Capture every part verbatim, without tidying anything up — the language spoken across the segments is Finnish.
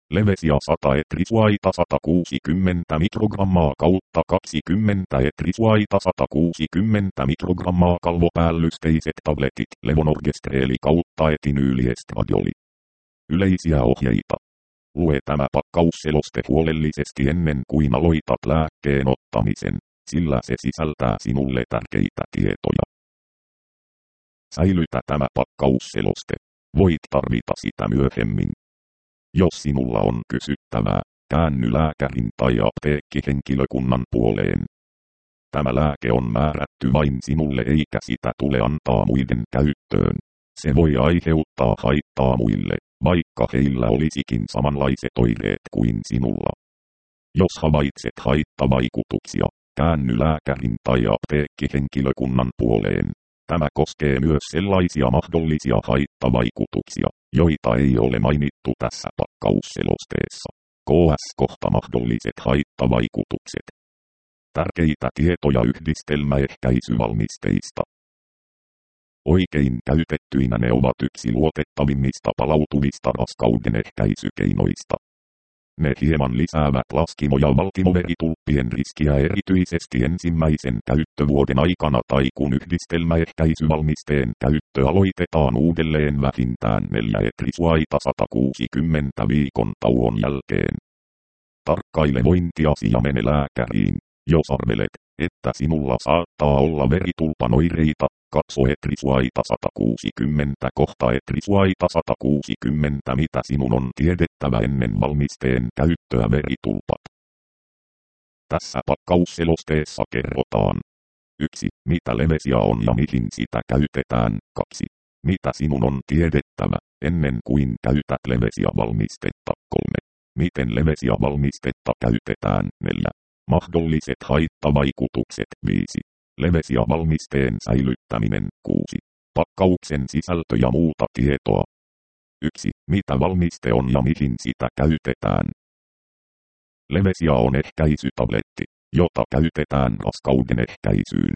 Levesia sata etrisuaita sata kuusikymmentä mikrogrammaa kautta kaksikymmentä etrisuaita sata kuusikymmentä mikrogrammaa kalvopäällysteiset tabletit levonorgestreeli kautta etinyyliestradoli. Yleisiä ohjeita. Lue tämä pakkausseloste huolellisesti ennen kuin aloitat lääkkeen ottamisen, sillä se sisältää sinulle tärkeitä tietoja. Säilytä tämä pakkausseloste. Voit tarvita sitä myöhemmin. Jos sinulla on kysyttävää, käänny lääkärin tai apteekkihenkilökunnan puoleen. Tämä lääke on määrätty vain sinulle eikä sitä tule antaa muiden käyttöön. Se voi aiheuttaa haittaa muille, vaikka heillä olisikin samanlaiset oireet kuin sinulla. Jos havaitset haittavaikutuksia, käänny lääkärin tai apteekkihenkilökunnan puoleen. Tämä koskee myös sellaisia mahdollisia haittavaikutuksia, joita ei ole mainittu tässä pakkausselosteessa. Ks kohta mahdolliset haittavaikutukset. Tärkeitä tietoja yhdistelmäehkäisyvalmisteista. Oikein käytettyinä ne ovat yksi luotettavimmista palautuvista raskauden ehkäisykeinoista. Ne hieman lisäävät laskimo- ja valtimoveritulppien riskiä erityisesti ensimmäisen käyttövuoden aikana tai kun yhdistelmäehkäisyvalmisteen käyttö aloitetaan uudelleen vähintään neljä etrisuaita sata kuusikymmentä viikon tauon jälkeen. Tarkkaile vointiasi ja mene lääkäriin, jos arvelet, että sinulla saattaa olla veritulpan oireita. Katso etrisuaita sata kuusikymmentä kohta etrisuaita sata kuusikymmentä mitä sinun on tiedettävä ennen valmisteen käyttöä veritulpat. Tässä pakkausselosteessa kerrotaan. yksi. Mitä Levesia on ja mihin sitä käytetään. kaksi. Mitä sinun on tiedettävä ennen kuin käytät Levesia-valmistetta. kolme. Miten Levesia-valmistetta käytetään. neljä. Mahdolliset haittavaikutukset. viisi. Levesia-valmisteen säilyttäminen. kuusi. Pakkauksen sisältö ja muuta tietoa. yksi. Mitä valmiste on ja mihin sitä käytetään. Levesia on ehkäisytabletti, jota käytetään raskauden ehkäisyyn.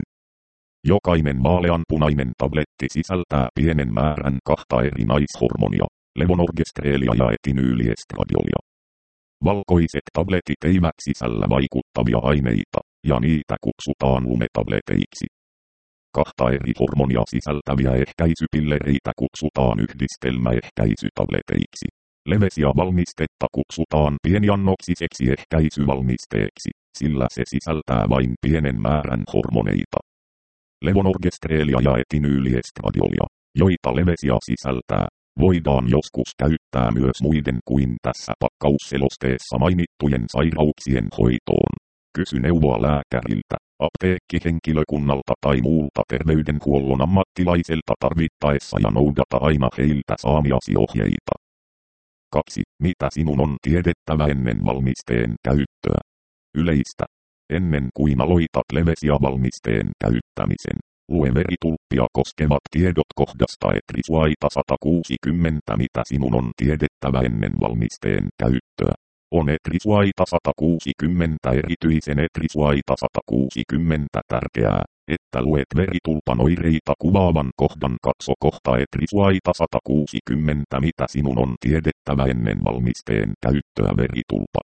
Jokainen vaaleanpunainen tabletti sisältää pienen määrän kahta eri naishormonia, levonorgestreelia ja etinyyliestradiolia. Valkoiset tabletit eivät sisällä vaikuttavia aineita, ja niitä kutsutaan lumetableteiksi. Kahta eri hormonia sisältäviä ehkäisypillereitä kutsutaan yhdistelmäehkäisytableteiksi. Levesia-valmistetta kutsutaan pieniannoksiseksi ehkäisyvalmisteeksi, sillä se sisältää vain pienen määrän hormoneita. Levonorgestreelia ja etinyyliestradiolia, joita Levesia sisältää, voidaan joskus käyttää myös muiden kuin tässä pakkausselosteessa mainittujen sairauksien hoitoon. Kysy neuvoa lääkäriltä, apteekkihenkilökunnalta tai muulta terveydenhuollon ammattilaiselta tarvittaessa ja noudata aina heiltä saamiasi ohjeita. kaksi. Mitä sinun on tiedettävä ennen valmisteen käyttöä? Yleistä. Ennen kuin aloitat Levesia-valmisteen käyttämisen, lue veritulppia koskevat tiedot kohdasta etrisuaita sata kuusikymmentä mitä sinun on tiedettävä ennen valmisteen käyttöä. On etrisuaita sata kuusikymmentä erityisen etrisuaita sata kuusikymmentä tärkeää, että luet veritulpan oireita kuvaavan kohdan katso kohta etrisuaita sata kuusikymmentä mitä sinun on tiedettävä ennen valmisteen käyttöä veritulpat.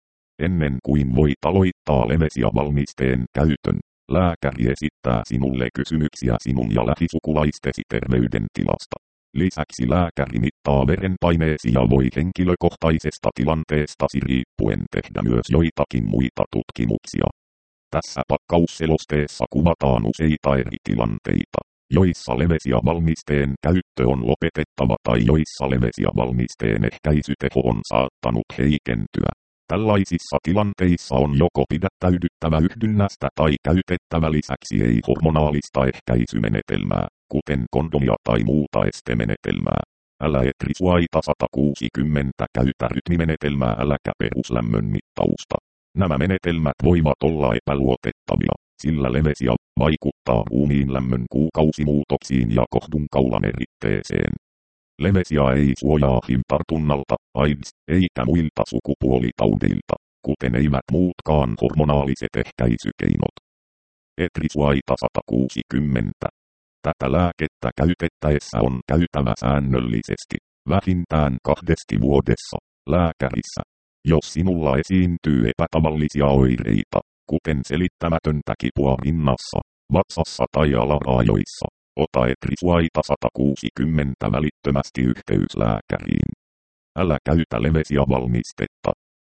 Ennen kuin voit aloittaa Levesia-valmisteen käytön, lääkäri esittää sinulle kysymyksiä sinun ja lähisukulaistesi terveydentilasta. Lisäksi lääkäri mittaa verenpaineesi ja voi henkilökohtaisesta tilanteestasi riippuen tehdä myös joitakin muita tutkimuksia. Tässä pakkausselosteessa kuvataan useita eri tilanteita, joissa Levesia-valmisteen käyttö on lopetettava tai joissa Levesia-valmisteen ehkäisyteho on saattanut heikentyä. Tällaisissa tilanteissa on joko pidättäydyttävä yhdynnästä tai käytettävä lisäksi ei-hormonaalista ehkäisymenetelmää, kuten kondomia tai muuta estemenetelmää. Älä etrisuaita sata kuusikymmentä käytä rytmimenetelmää äläkä peruslämmön mittausta. Nämä menetelmät voivat olla epäluotettavia, sillä Levesia vaikuttaa ruumiinlämmön kuukausimuutoksiin ja kohdunkaulan eritteeseen. Levesia ei suojaa H I V-tartunnalta, AIDS, eikä muilta sukupuolitaudeilta, kuten eivät muutkaan hormonaaliset ehkäisykeinot. Etrisuaita sata kuusikymmentä. Tätä lääkettä käytettäessä on käytävä säännöllisesti, vähintään kahdesti vuodessa, Lääkärissä. Jos sinulla esiintyy epätavallisia oireita, kuten selittämätöntä kipua rinnassa, vatsassa tai alaraajoissa, ota Etrisuaita sata kuusikymmentä välittömästi yhteys lääkäriin. Älä käytä levesiä valmistetta.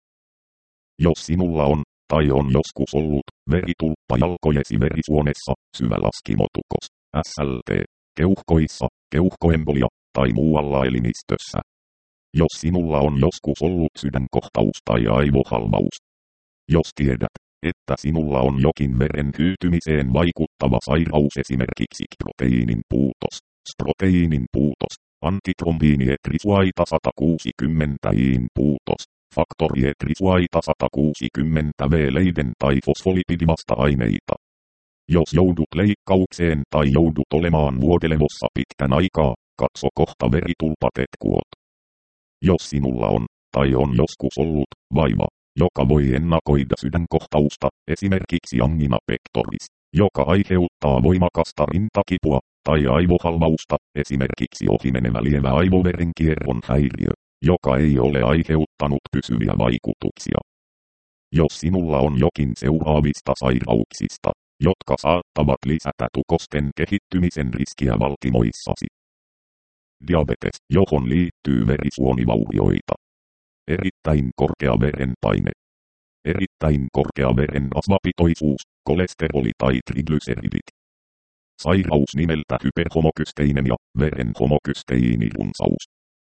Jos sinulla on, tai on joskus ollut, veritulppa jalkojesi verisuonessa, syvä laskimotukos, S L T, keuhkoissa, keuhkoembolia, tai muualla elimistössä. Jos sinulla on joskus ollut sydänkohtaus tai aivohalvaus. Jos tiedät, että sinulla on jokin veren hyytymiseen vaikuttava sairaus, esimerkiksi proteiinin puutos, proteiinin puutos, antitrombiini Etrisuaita sata kuusikymmentä iin puutos, faktori Etrisuaita sata kuusikymmentä V-leiden tai fosfolipidivasta-aineita. Jos joudut leikkaukseen tai joudut olemaan vuodelevossa pitkän aikaa, katso kohta veritulpatetkuot. Jos sinulla on, tai on joskus ollut, vaiva, joka voi ennakoida sydänkohtausta, esimerkiksi angina pectoris, joka aiheuttaa voimakasta rintakipua, tai aivohalvausta, esimerkiksi ohimenevä lievä aivoverenkierron häiriö, joka ei ole aiheuttanut pysyviä vaikutuksia. Jos sinulla on jokin seuraavista sairauksista, jotka saattavat lisätä tukosten kehittymisen riskiä valtimoissasi. Diabetes, johon liittyy verisuonivaurioita. Erittäin korkea verenpaine. Erittäin korkea veren rasvapitoisuus, kolesteroli tai triglyceridit. Sairaus nimeltä hyperhomokysteinemia, veren homokysteiinirunsaus.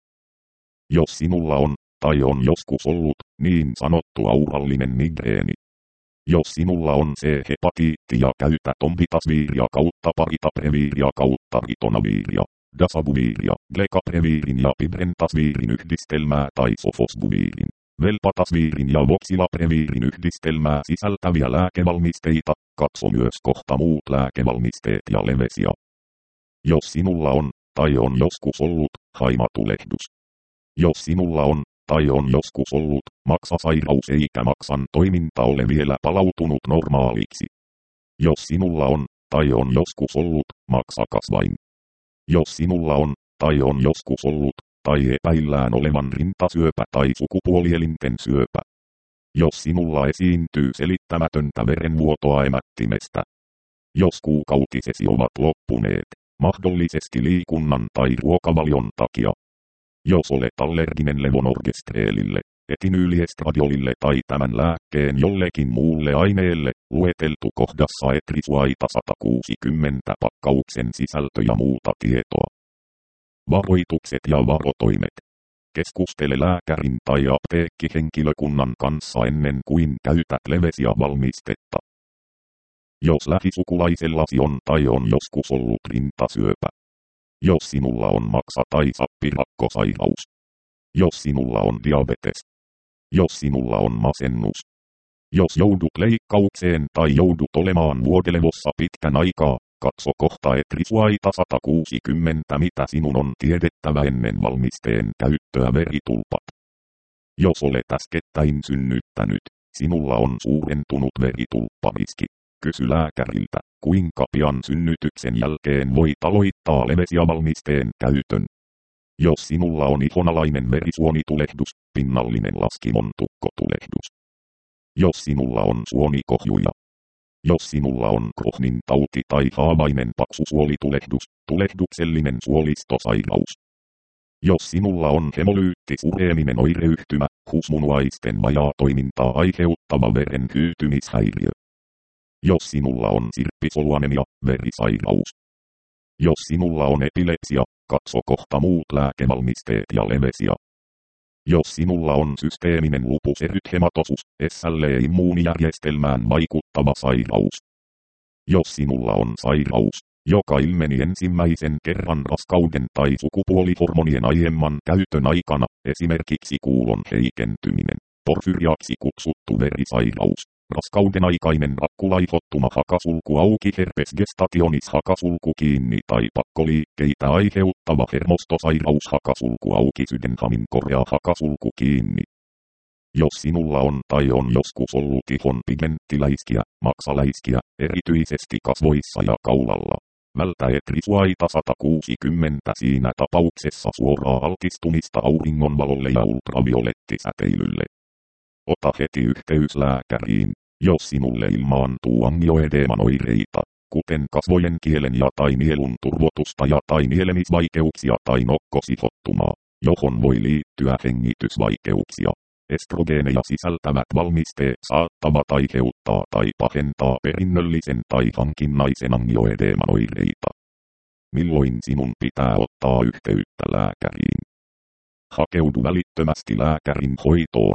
Jos sinulla on, tai on joskus ollut, niin sanottu aurallinen migreeni. Jos sinulla on C-hepatiitti ja käytä tompitasviiria kautta paritapreviiria kautta ritonaviiria, dasabuviiria, glekapreviirin ja pibrentasviirin yhdistelmää tai sofosbuviirin, velpatasviirin ja voksilapreviirin yhdistelmää sisältäviä lääkevalmisteita, katso myös kohta muut lääkevalmisteet ja levesiä. Jos sinulla on, tai on joskus ollut, haimatulehdus. Jos sinulla on, tai on joskus ollut, maksasairaus eikä maksan toiminta ole vielä palautunut normaaliksi. Jos sinulla on, tai on joskus ollut, maksakasvain. Jos sinulla on, tai on joskus ollut, tai epäillään olevan rintasyöpä tai sukupuolielinten syöpä. Jos sinulla esiintyy selittämätöntä verenvuotoa emättimestä. Jos kuukautisesi ovat loppuneet, mahdollisesti liikunnan tai ruokavalion takia. Jos olet allerginen levonorgestreelille, etinyyliestadiolille tai tämän lääkkeen jollekin muulle aineelle, lueteltu kohdassa Etrisuaita sata kuusikymmentä pakkauksen sisältö ja muuta tietoa. Varoitukset ja varotoimet. Keskustele lääkärin tai apteekkihenkilökunnan kanssa ennen kuin käytät levesiä valmistetta. Jos lähisukulaisellasi on tai on joskus ollut rintasyöpä. Jos sinulla on maksa- tai sappirakkosairaus. Jos sinulla on diabetes. Jos sinulla on masennus. Jos joudut leikkaukseen tai joudut olemaan vuodelevossa pitkän aikaa, katso kohta Etrisuaita sata kuusikymmentä mitä sinun on tiedettävä ennen valmisteen käyttöä veritulpat. Jos olet äskettäin synnyttänyt, sinulla on suurentunut veritulppariski. Kysy lääkäriltä, kuinka pian synnytyksen jälkeen voit aloittaa levesiavalmisteen käytön. Jos sinulla on ihonalainen verisuonitulehdus, pinnallinen laskimon tukkotulehdus. Jos sinulla on suonikohjuja. Jos sinulla on Crohnin tauti tai haavainen paksusuolitulehdus, tulehduksellinen suolistosairaus. Jos sinulla on hemolyyttisureeminen oireyhtymä, husmunuaisten vajaatoimintaa aiheuttava veren hyytymishäiriö. Jos sinulla on sirppisoluanemia, verisairaus. Jos sinulla on epilepsia, katso kohta muut lääkevalmisteet ja levesiä. Jos sinulla on systeeminen lupus erythematosus, S L E-immuunijärjestelmään vaikuttava sairaus. Jos sinulla on sairaus, joka ilmeni ensimmäisen kerran raskauden tai sukupuolihormonien aiemman käytön aikana, esimerkiksi kuulon heikentyminen, porfyriaksi kutsuttu verisairaus. Raskauden aikainen rakkulaihdottuma hakasulku auki herpes gestationis hakasulku kiinni tai pakkoliikkeitä aiheuttava hermostosairaus hakasulku auki Sydenhamin korea hakasulku kiinni. Jos sinulla on tai on joskus ollut ihon pigmenttiläiskiä, maksaläiskiä, erityisesti kasvoissa ja kaulalla. Vältä etrisuaita sata kuusikymmentä siinä tapauksessa suoraa altistumista auringonvalolle ja ultraviolettisäteilylle. Ota heti yhteys lääkäriin, jos sinulle ilmaantuu angioedeeman oireita, kuten kasvojen, kielen ja tai nielun turvotusta ja tai nielemisvaikeuksia tai nokkosihottumaa, johon voi liittyä hengitysvaikeuksia. Estrogeeneja sisältävät valmisteet saattavat aiheuttaa tai pahentaa perinnöllisen tai hankinnaisen angioedeeman oireita. Milloin sinun pitää ottaa yhteyttä lääkäriin? Hakeudu välittömästi lääkärin hoitoon.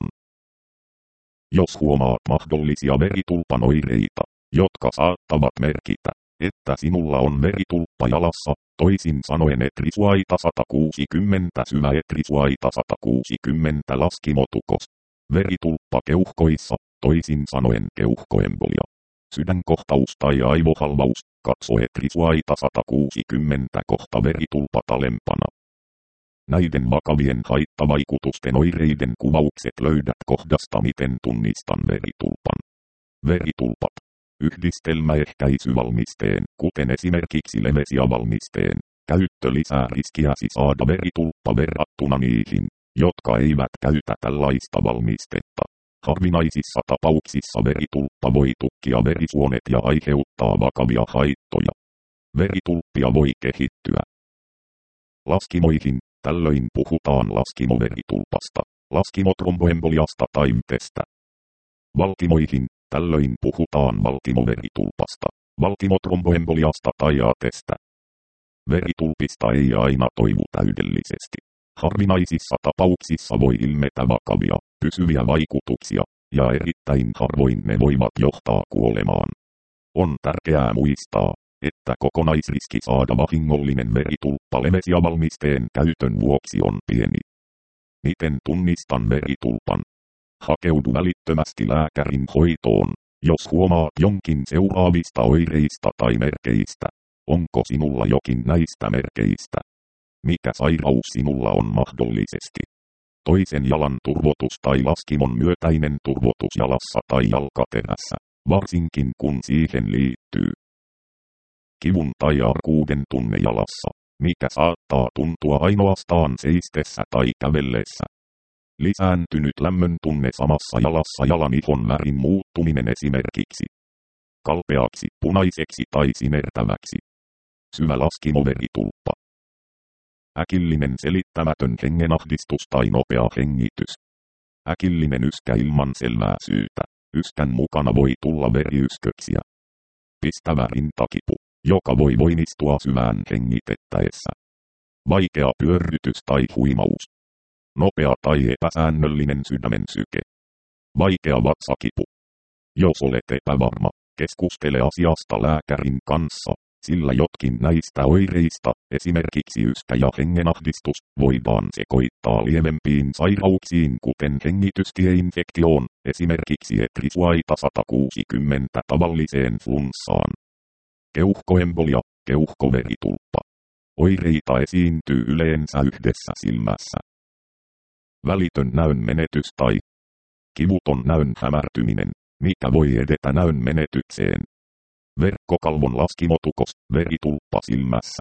Jos huomaat mahdollisia veritulpan oireita, jotka saattavat merkitä, että sinulla on veritulppa jalassa, toisin sanoen etrisuaita sata kuusikymmentä syvä etrisuaita sata kuusikymmentä laskimotukos, veritulppa keuhkoissa, toisin sanoen keuhkoembolia, sydänkohtaus tai aivohalvaus, katso etrisuaita sata kuusikymmentä kohta veritulpat alempana. Näiden vakavien haittavaikutusten oireiden kuvaukset löydät kohdasta miten tunnistan veritulpan. Veritulpat. Yhdistelmäehkäisyvalmisteen, kuten esimerkiksi Levesia-valmisteen, käyttö lisää riskiäsi saada veritulppa verrattuna niihin, jotka eivät käytä tällaista valmistetta. Harvinaisissa tapauksissa veritulppa voi tukkia verisuonet ja aiheuttaa vakavia haittoja. Veritulppia voi kehittyä laskimoihin. Tällöin puhutaan laskimoveritulpasta, laskimotromboemboliasta tai vytestä. Valtimoihin. Tällöin puhutaan valtimoveritulpasta, valtimotromboemboliasta tai atestä. Veritulpista ei aina toivu täydellisesti. Harvinaisissa tapauksissa voi ilmetä vakavia, pysyviä vaikutuksia, ja erittäin harvoin ne voivat johtaa kuolemaan. On tärkeää muistaa, että kokonaisriski saada vahingollinen veritulppa Levesia-valmisteen käytön vuoksi on pieni. Miten tunnistan veritulpan? Hakeudu välittömästi lääkärin hoitoon, jos huomaat jonkin seuraavista oireista tai merkeistä. Onko sinulla jokin näistä merkeistä? Mikä sairaus sinulla on mahdollisesti? Toisen jalan turvotus tai laskimon myötäinen turvotus jalassa tai jalkaterässä, varsinkin kun siihen liittyy kivun tai arkuuden tunne jalassa, mikä saattaa tuntua ainoastaan seistessä tai kävellessä. Lisääntynyt lämmön tunne samassa jalassa, jalan ihon värin muuttuminen esimerkiksi kalpeaksi, punaiseksi tai sinertäväksi. Syvä laskimoveritulppa. Äkillinen selittämätön hengenahdistus tai nopea hengitys. Äkillinen yskä ilman selvää syytä. Yskän mukana voi tulla veriysköksiä. Pistävä rintakipu, joka voi voimistua syvään hengitettäessä. Vaikea pyörrytys tai huimaus. Nopea tai epäsäännöllinen sydämen syke. Vaikea vatsakipu. Jos olet epävarma, keskustele asiasta lääkärin kanssa, sillä jotkin näistä oireista, esimerkiksi yskä ja hengenahdistus, voidaan sekoittaa lievempiin sairauksiin kuten hengitystieinfektioon, esimerkiksi etrisuaita sata kuusikymmentä tavalliseen flunssaan. Keuhkoembolia, keuhkoveritulppa. Oireita esiintyy yleensä yhdessä silmässä. Välitön näön menetys tai kivuton näön hämärtyminen, mikä voi edetä näön menetykseen. Verkkokalvon laskimotukos, veritulppa silmässä.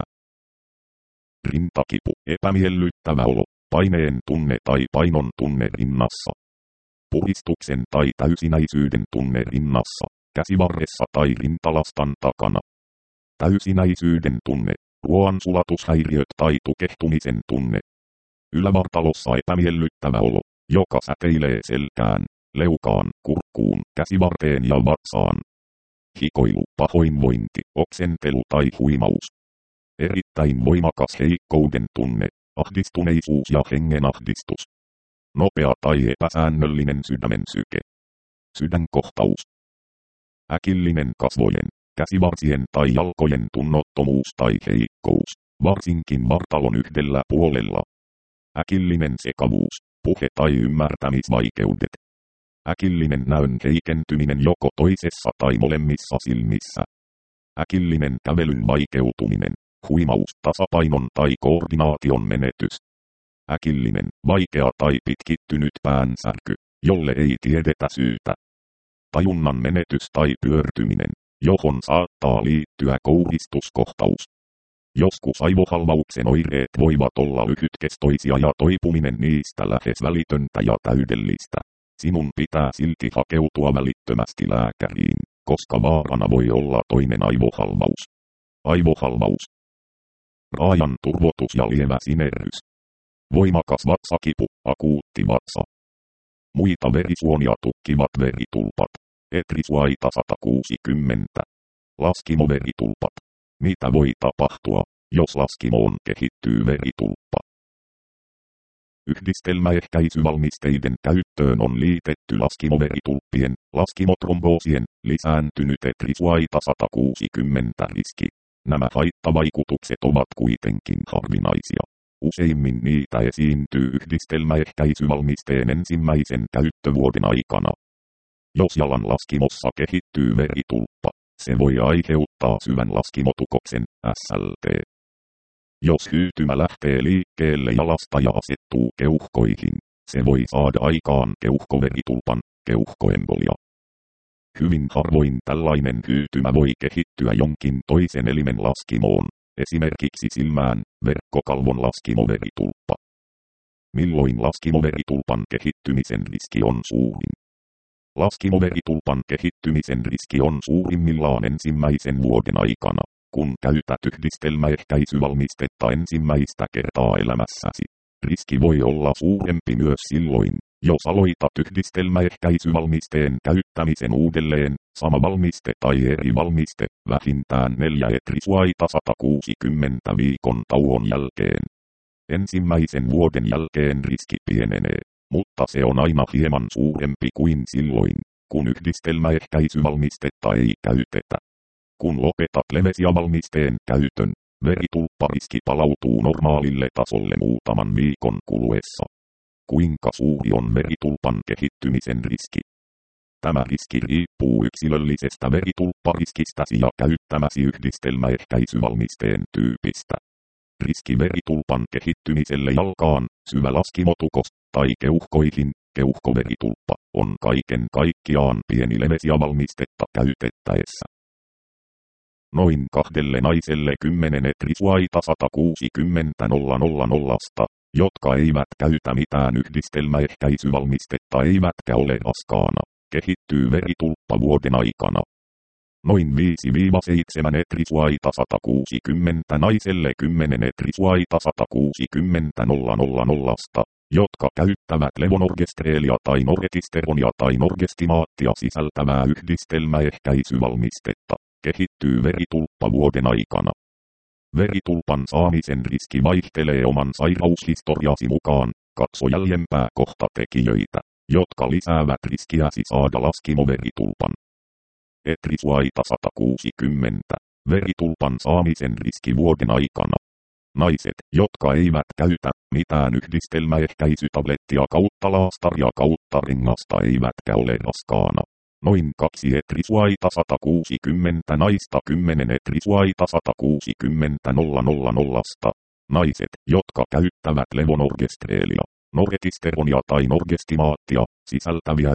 Rintakipu, epämiellyttävä olo, paineen tunne tai painon tunne rinnassa. Puristuksen tai täysinäisyyden tunne rinnassa, käsivarressa tai rintalastan takana. Täysinäisyyden tunne, ruoansulatushäiriöt tai tukehtumisen tunne. Ylävartalossa epämiellyttävä olo, joka säteilee selkään, leukaan, kurkkuun, käsivarteen ja vatsaan. Hikoilu, pahoinvointi, oksentelu tai huimaus. Erittäin voimakas heikkouden tunne, ahdistuneisuus ja hengenahdistus. Nopea tai epäsäännöllinen sydämen syke. Sydänkohtaus. Äkillinen kasvojen, käsivarsien tai jalkojen tunnottomuus tai heikkous, varsinkin vartalon yhdellä puolella. Äkillinen sekavuus, puhe- tai ymmärtämisvaikeudet. Äkillinen näön heikentyminen joko toisessa tai molemmissa silmissä. Äkillinen kävelyn vaikeutuminen, huimaus, tasapainon tai koordinaation menetys. Äkillinen, vaikea tai pitkittynyt päänsärky, jolle ei tiedetä syytä. Tajunnan menetys tai pyörtyminen, johon saattaa liittyä kouristuskohtaus. Joskus aivohalvauksen oireet voivat olla lyhytkestoisia ja toipuminen niistä lähes välitöntä ja täydellistä. Sinun pitää silti hakeutua välittömästi lääkäriin, koska vaarana voi olla toinen aivohalvaus. Aivohalvaus. Raajan turvotus ja lievä sinerrys. Voimakas vatsakipu, akuutti vatsa. Muita verisuonia tukkivat veritulpat. Etrisuaita sata kuusikymmentä. Laskimoveritulpat. Mitä voi tapahtua, jos laskimoon kehittyy veritulppa? Yhdistelmäehkäisyvalmisteiden käyttöön on liitetty laskimoveritulppien, laskimotromboosien, lisääntynyt etrisuaita sata kuusikymmentä riski. Nämä haittavaikutukset ovat kuitenkin harvinaisia. Useimmin niitä esiintyy yhdistelmäehkäisyvalmisteen ensimmäisen käyttövuoden aikana. Jos jalan laskimossa kehittyy veritulppa, se voi aiheuttaa syvän laskimotukoksen, S L T. Jos hyytymä lähtee liikkeelle jalasta ja asettuu keuhkoihin, se voi saada aikaan keuhkoveritulpan, keuhkoembolia. Hyvin harvoin tällainen hyytymä voi kehittyä jonkin toisen elimen laskimoon, esimerkiksi silmään, verkkokalvon laskimoveritulppa. Milloin laskimoveritulpan kehittymisen riski on suurin? Laskimoveritulpan kehittymisen riski on suurimmillaan ensimmäisen vuoden aikana, kun käytät yhdistelmäehkäisyvalmistetta ensimmäistä kertaa elämässäsi. Riski voi olla suurempi myös silloin, jos aloitat yhdistelmäehkäisyvalmisteen käyttämisen uudelleen, sama valmiste tai eri valmiste, vähintään neljä etrisuaita sata kuusikymmentä viikon tauon jälkeen. Ensimmäisen vuoden jälkeen riski pienenee, mutta se on aina hieman suurempi kuin silloin, kun yhdistelmäehkäisyvalmistetta ei käytetä. Kun lopetat Levesia-valmisteen käytön, veritulppariski palautuu normaalille tasolle muutaman viikon kuluessa. Kuinka suuri on veritulpan kehittymisen riski? Tämä riski riippuu yksilöllisestä veritulppariskistäsi ja käyttämäsi yhdistelmäehkäisyvalmisteen tyypistä. Riski veritulpan kehittymiselle jalkaan, syvä laskimotukos, tai keuhkoihin, keuhkoveritulppa, on kaiken kaikkiaan pieni Levesia-valmistetta käytettäessä. Noin kahdelle naiselle kymmenen etrisuaita sata kuusikymmentä nollasta, jotka eivät käytä mitään yhdistelmäehkäisyvalmistetta eivätkä ole raskaana, kehittyy veritulppa vuoden aikana. Noin viisi seitsemän etrisuaita sata kuusikymmentä naiselle kymmenen etrisuaita sata kuusikymmentä nollasta, jotka käyttävät levonorgestreelia tai norgestisteronia tai norgestimaattia sisältävää yhdistelmäehkäisyvalmistetta, kehittyy veritulppa vuoden aikana. Veritulpan saamisen riski vaihtelee oman sairaushistoriasi mukaan, katso jäljempää kohtatekijöitä, jotka lisäävät riskiäsi saada laskimoveritulpan. Etrisuaita sata kuusikymmentä, veritulpan saamisen riski vuoden aikana. Naiset, jotka eivät käytä mitään yhdistelmäehkäisytablettia kautta laastaria kautta rengasta eivätkä ole raskaana. Noin kaksi etrisuaita sata kuusikymmentä naista kymmenen etrisuaita sata kuusikymmentä nollasta. Naiset, jotka käyttävät levonorgestreelia, norgestisteronia tai norgestimaattia sisältäviä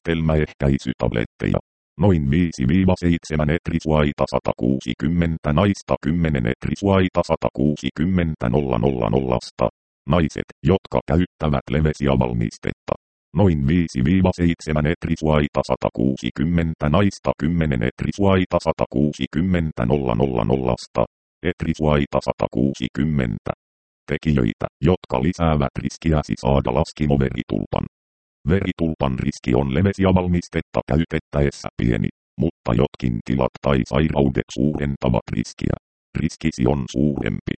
yhdistelmäehkäisytabletteja. Noin viisi seitsemän etrisuaita sata kuusikymmentä naista kymmenen etrisuaita sata kuusikymmentä nollasta. Naiset, jotka käyttävät Levesia-valmistetta. Noin viisi seitsemän etrisuaita sata kuusikymmentä naista kymmenen etrisuaita sata kuusikymmentä nollasta. Etrisuaita sata kuusikymmentä. Tekijöitä, jotka lisäävät riskiäsi saada laskimoveritulpan. Veritulpan riski on Levesia-valmistetta käytettäessä pieni, mutta jotkin tilat tai sairaudet suurentavat riskiä. Riskisi on suurempi.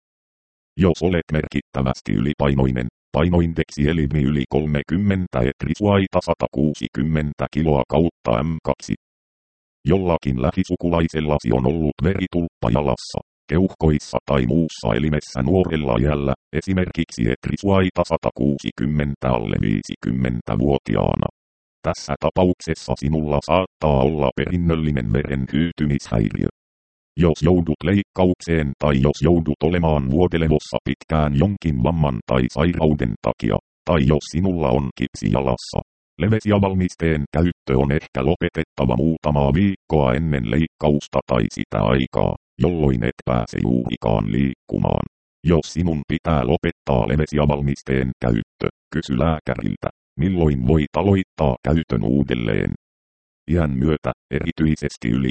Jos olet merkittävästi ylipainoinen, painoindeksi elimi yli kolmekymmentä etrisuaita sata kuusikymmentä kiloa kautta M kaksi. Jollakin lähisukulaisellasi on ollut veritulppa jalassa, keuhkoissa tai muussa elimessä nuorella iällä, esimerkiksi etrisuaita sata kuusikymmentä alle viisikymmentävuotiaana. Tässä tapauksessa sinulla saattaa olla perinnöllinen veren hyytymishäiriö. Jos joudut leikkaukseen tai jos joudut olemaan vuodelevossa pitkään jonkin vamman tai sairauden takia, tai jos sinulla on kipsi jalassa, Levesiavalmisteen käyttö on ehkä lopetettava muutamaa viikkoa ennen leikkausta tai sitä aikaa, jolloin et pääse juurikaan liikkumaan. Jos sinun pitää lopettaa levesiavalmisteen käyttö, kysy lääkäriltä, milloin voit aloittaa käytön uudelleen. Iän myötä, erityisesti yli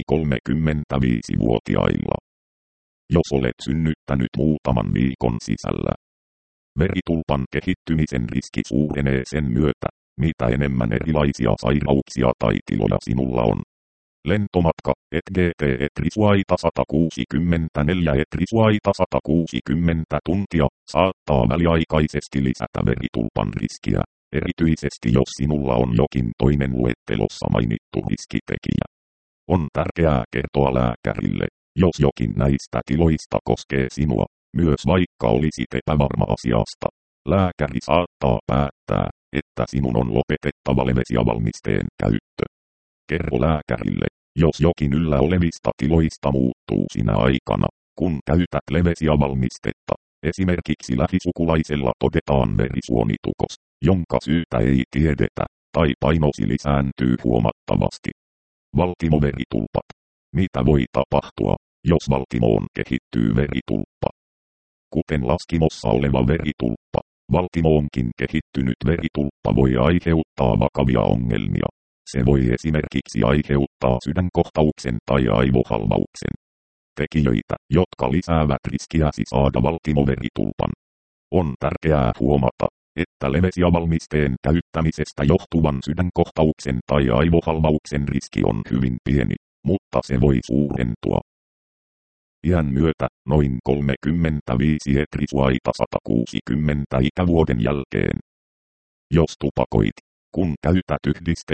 kolmekymmentäviisivuotiailla. Jos olet synnyttänyt muutaman viikon sisällä, veritulpan kehittymisen riski suurenee sen myötä, mitä enemmän erilaisia sairauksia tai tiloja sinulla on. Lentomatka, et gt etrisuaita sata kuusikymmentäneljä etrisuaita sata kuusikymmentä tuntia, saattaa väliaikaisesti lisätä veritulpan riskiä, erityisesti jos sinulla on jokin toinen luettelossa mainittu riskitekijä. On tärkeää kertoa lääkärille, jos jokin näistä tiloista koskee sinua, myös vaikka olisit epävarma asiasta. Lääkäri saattaa päättää, että sinun on lopetettava levesiavalmisteen käyttö. Kerro lääkärille, jos jokin yllä olevista tiloista muuttuu sinä aikana, kun käytät levesiavalmistetta. Esimerkiksi lähisukulaisella todetaan verisuonitukos, jonka syytä ei tiedetä, tai painosi lisääntyy huomattavasti. Valtimoveritulpat. Mitä voi tapahtua, jos valtimoon kehittyy veritulppa? Kuten laskimossa oleva veritulppa, valtimoonkin kehittynyt veritulppa voi aiheuttaa vakavia ongelmia. Se voi esimerkiksi aiheuttaa sydänkohtauksen tai aivohalvauksen. Tekijöitä, jotka lisäävät riskiäsi saada valtimoveritulpan. On tärkeää huomata, että levesiavalmisteen käyttämisestä johtuvan sydänkohtauksen tai aivohalvauksen riski on hyvin pieni, mutta se voi suurentua. Iän myötä, noin kolmekymmentäviisi etrisuaita sata kuusikymmentä ikävuoden jälkeen. Jos tupakoit, kun käytät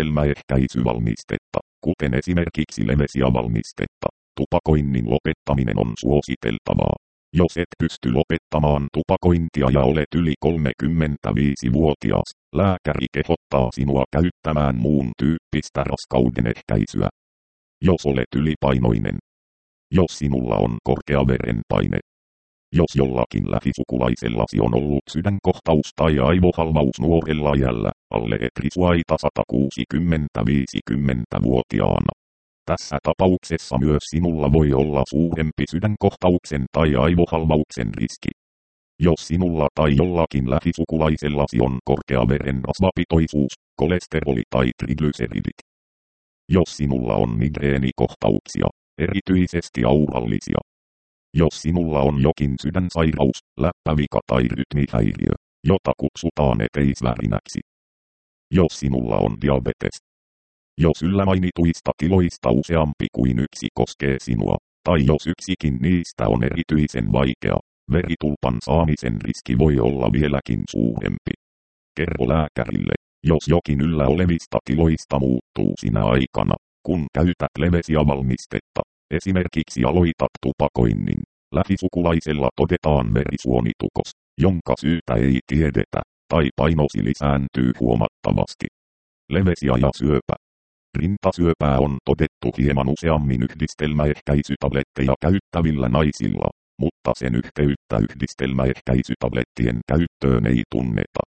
yhdistelmäehkäisyvalmistetta, kuten esimerkiksi levesiavalmistetta, tupakoinnin lopettaminen on suositeltavaa. Jos et pysty lopettamaan tupakointia ja olet yli kolmekymmentäviisivuotias, lääkäri kehottaa sinua käyttämään muun tyyppistä raskauden ehkäisyä. Jos olet ylipainoinen. Jos sinulla on korkea verenpaine. Jos jollakin lähisukulaisellasi on ollut sydänkohtaus tai aivohalvaus nuorella iällä, alle etrisuaita sata kuusikymmentä viisikymmentävuotiaana. Tässä tapauksessa myös sinulla voi olla suurempi sydänkohtauksen tai aivohalvauksen riski. Jos sinulla tai jollakin lähisukulaisellasi on korkea verenrasvapitoisuus, kolesteroli tai triglyceridit. Jos sinulla on migreenikohtauksia, erityisesti aurallisia. Jos sinulla on jokin sydänsairaus, läppävika tai rytmihäiriö, jota kutsutaan eteisvärinäksi. Jos sinulla on diabetes. Jos yllä mainituista tiloista useampi kuin yksi koskee sinua, tai jos yksikin niistä on erityisen vaikea, veritulpan saamisen riski voi olla vieläkin suurempi. Kerro lääkärille, jos jokin yllä olevista tiloista muuttuu sinä aikana, kun käytät levesiavalmistetta. Esimerkiksi aloitat tupakoinnin. Lähisukulaisella todetaan verisuonitukos, jonka syytä ei tiedetä, tai painosi lisääntyy huomattavasti. Levesia ja syöpä. Rintasyöpää on todettu hieman useammin yhdistelmäehkäisytabletteja käyttävillä naisilla, mutta sen yhteyttä yhdistelmäehkäisytablettien käyttöön ei tunneta.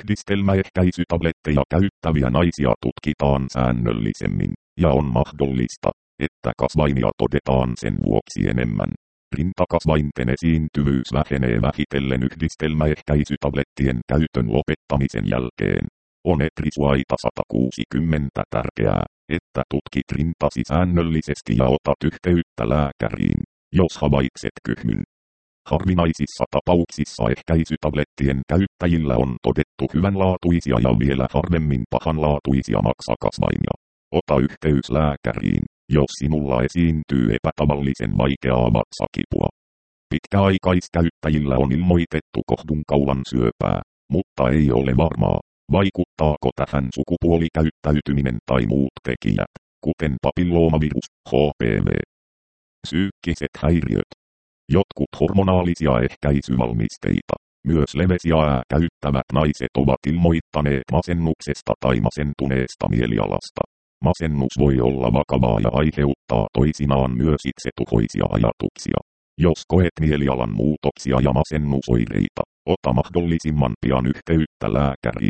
Yhdistelmäehkäisytabletteja käyttäviä naisia tutkitaan säännöllisemmin, ja on mahdollista, että kasvainia todetaan sen vuoksi enemmän. Rintakasvainten esiintyvyys vähenee vähitellen yhdistelmäehkäisytablettien käytön lopettamisen jälkeen. On etrisuaita sata kuusikymmentä tärkeää, että tutkit rintasi säännöllisesti ja otat yhteyttä lääkäriin, jos havaitset kyhmyn. Harvinaisissa tapauksissa ehkäisytablettien käyttäjillä on todettu hyvänlaatuisia ja vielä harvemmin pahanlaatuisia maksakasvaimia. Ota yhteys lääkäriin, jos sinulla esiintyy epätavallisen vaikeaa vatsakipua. Pitkäaikaiskäyttäjillä on ilmoitettu kohdunkaulan syöpää, mutta ei ole varmaa, vaikuttaako tähän sukupuolikäyttäytyminen tai muut tekijät, kuten papilloomavirus, H P V. Psyykkiset häiriöt. Jotkut hormonaalisia ehkäisyvalmisteita, myös levesiaa käyttävät naiset ovat ilmoittaneet masennuksesta tai masentuneesta mielialasta. Masennus voi olla vakavaa ja aiheuttaa toisinaan myös itsetuhoisia ajatuksia. Jos koet mielialan muutoksia ja masennusoireita, ota mahdollisimman pian yhteyttä lääkäriin.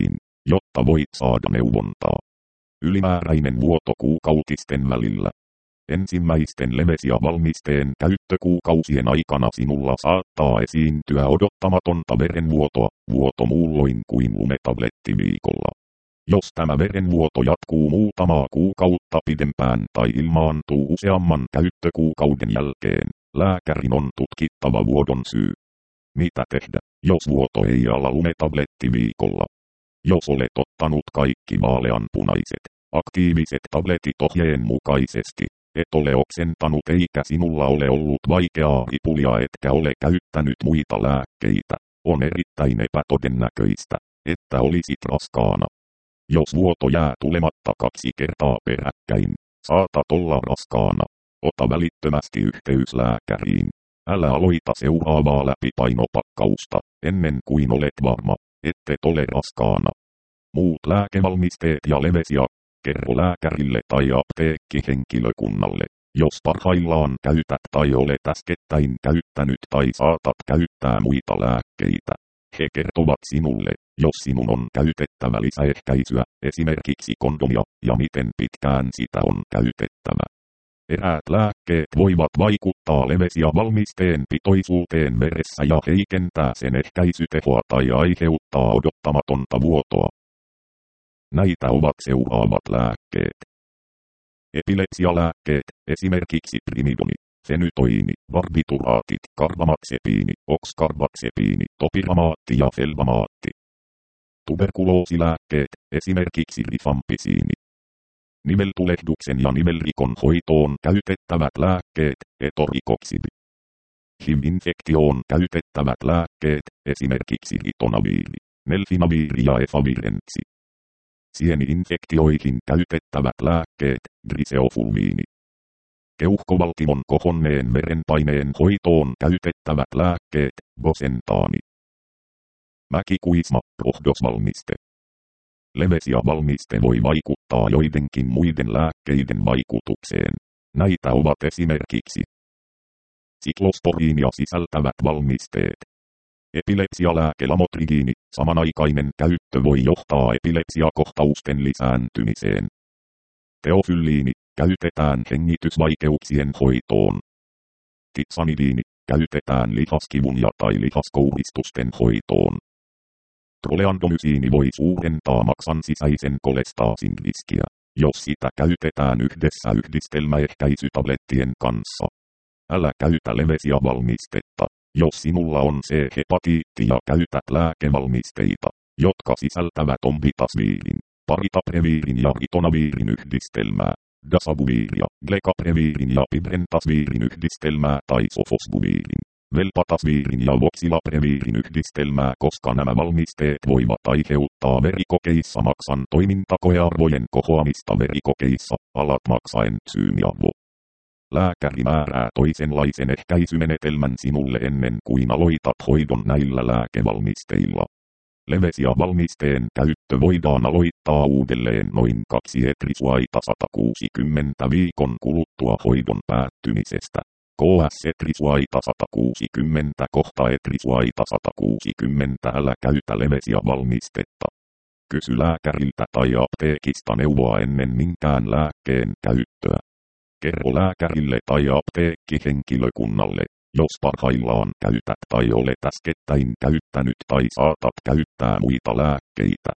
jotta voit saada neuvontaa. Ylimääräinen vuoto kuukautisten välillä. Ensimmäisten Levesia-valmisteen käyttökuukausien aikana sinulla saattaa esiintyä odottamatonta verenvuotoa, vuoto muulloin kuin lumetablettiviikolla. Jos tämä verenvuoto jatkuu muutamaa kuukautta pidempään tai ilmaantuu useamman käyttökuukauden jälkeen, lääkärin on tutkittava vuodon syy. Mitä tehdä, jos vuoto ei ala lumetablettiviikolla? Jos olet ottanut kaikki vaaleanpunaiset, aktiiviset tabletit ohjeen mukaisesti, et ole oksentanut eikä sinulla ole ollut vaikeaa ripulia etkä ole käyttänyt muita lääkkeitä, on erittäin epätodennäköistä, että olisit raskaana. Jos vuoto jää tulematta kaksi kertaa peräkkäin, saatat olla raskaana. Ota välittömästi yhteys lääkäriin. Älä aloita seuraavaa läpipainopakkausta, ennen kuin olet varma, ettet ole raskaana. Muut lääkevalmisteet ja Levesia. Kerro lääkärille tai apteekkihenkilökunnalle, jos parhaillaan käytät tai olet äskettäin käyttänyt tai saatat käyttää muita lääkkeitä. He kertovat sinulle, jos sinun on käytettävä lisäehkäisyä, esimerkiksi kondomia, ja miten pitkään sitä on käytettävä. Eräät lääkkeet voivat vaikuttaa Levesia-valmisteen pitoisuuteen veressä ja heikentää sen ehkäisytehoa tai aiheuttaa odottamatonta vuotoa. Näitä ovat seuraavat lääkkeet. Epilepsialääkkeet, esimerkiksi primidoni, fenytoini, barbituraatit, karbamaxepiini, oxkarbaksepiini, topiramaatti ja felbamaatti. Tuberkuloosilääkkeet, esimerkiksi rifampisiini. Niveltulehduksen ja nivelrikon hoitoon käytettävät lääkkeet, etorikoksibi. H I V-infektioon käytettävät lääkkeet, esimerkiksi ritonaviiri, nelfinaviiri ja efavirensi. Sieni-infektioihin käytettävät lääkkeet, griseofulmiini. Keuhkovaltimon kohonneen verenpaineen hoitoon käytettävät lääkkeet, bosentaani. Mäkikuisma, rohdosvalmiste. Levesia-valmiste voi vaikuttaa joidenkin muiden lääkkeiden vaikutukseen. Näitä ovat esimerkiksi siklosporiinia sisältävät valmisteet. Epilepsialääke lamotrigiini, samanaikainen käyttö voi johtaa epilepsiakohtausten lisääntymiseen. Teofylliini, käytetään hengitysvaikeuksien hoitoon. Titsanidiini, käytetään lihaskivun ja tai lihaskouristusten hoitoon. Troleandomysiini voi suurentaa maksan sisäisen kolestaasin riskiä, jos sitä käytetään yhdessä yhdistelmäehkäisytablettien kanssa. Älä käytä Levesia-valmistetta, jos sinulla on C-hepatiitti ja käytät lääkevalmisteita, jotka sisältävät ombitasviirin, paritapreviirin ja ritonaviirin yhdistelmää, dasabuviiria, glekapreviirin ja pibrentasviirin yhdistelmää tai sofosbuviirin, velpatasviirin ja voxilapreviirin yhdistelmää, koska nämä valmisteet voivat aiheuttaa verikokeissa maksan toimintakoearvojen kohoamista verikokeissa, alat maksaen syymiarvo. Lääkäri määrää toisenlaisen ehkäisymenetelmän sinulle ennen kuin aloitat hoidon näillä lääkevalmisteilla. Levesia-valmisteen käyttö voidaan aloittaa uudelleen noin kaksi etrisuaita sata kuusikymmentä viikon kuluttua hoidon päättymisestä. K S etrisuaita sata kuusikymmentä kohta etrisuaita sata kuusikymmentä älä käytä Levesia-valmistetta. Kysy lääkäriltä tai apteekista neuvoa ennen minkään lääkkeen käyttöä. Kerro lääkärille tai apteekkihenkilökunnalle, jos parhaillaan käytät tai olet äskettäin käyttänyt tai saatat käyttää muita lääkkeitä.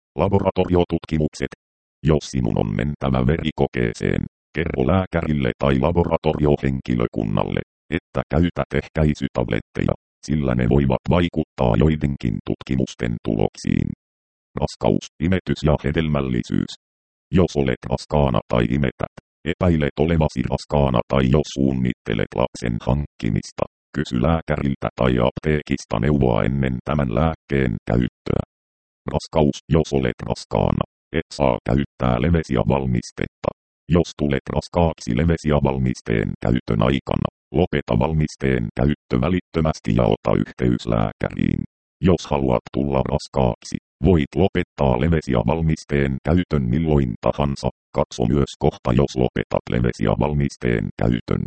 Laboratoriotutkimukset. Jos sinun on mentävä verikokeeseen, kerro lääkärille tai laboratoriohenkilökunnalle, että käytät ehkäisytabletteja, sillä ne voivat vaikuttaa joidenkin tutkimusten tuloksiin. Raskaus, imetys ja hedelmällisyys. Jos olet raskaana tai imetät, epäilet olevasi raskaana tai jos suunnittelet lapsen hankkimista, kysy lääkäriltä tai apteekista neuvoa ennen tämän lääkkeen käyttöä. Raskaus, jos olet raskaana, et saa käyttää Levesia-valmistetta. Jos tulet raskaaksi Levesia-valmisteen käytön aikana, lopeta valmisteen käyttö välittömästi ja ota yhteys lääkäriin. Jos haluat tulla raskaaksi, voit lopettaa Levesia-valmisteen käytön milloin tahansa. Katso myös kohta jos lopetat Levesia-valmisteen käytön.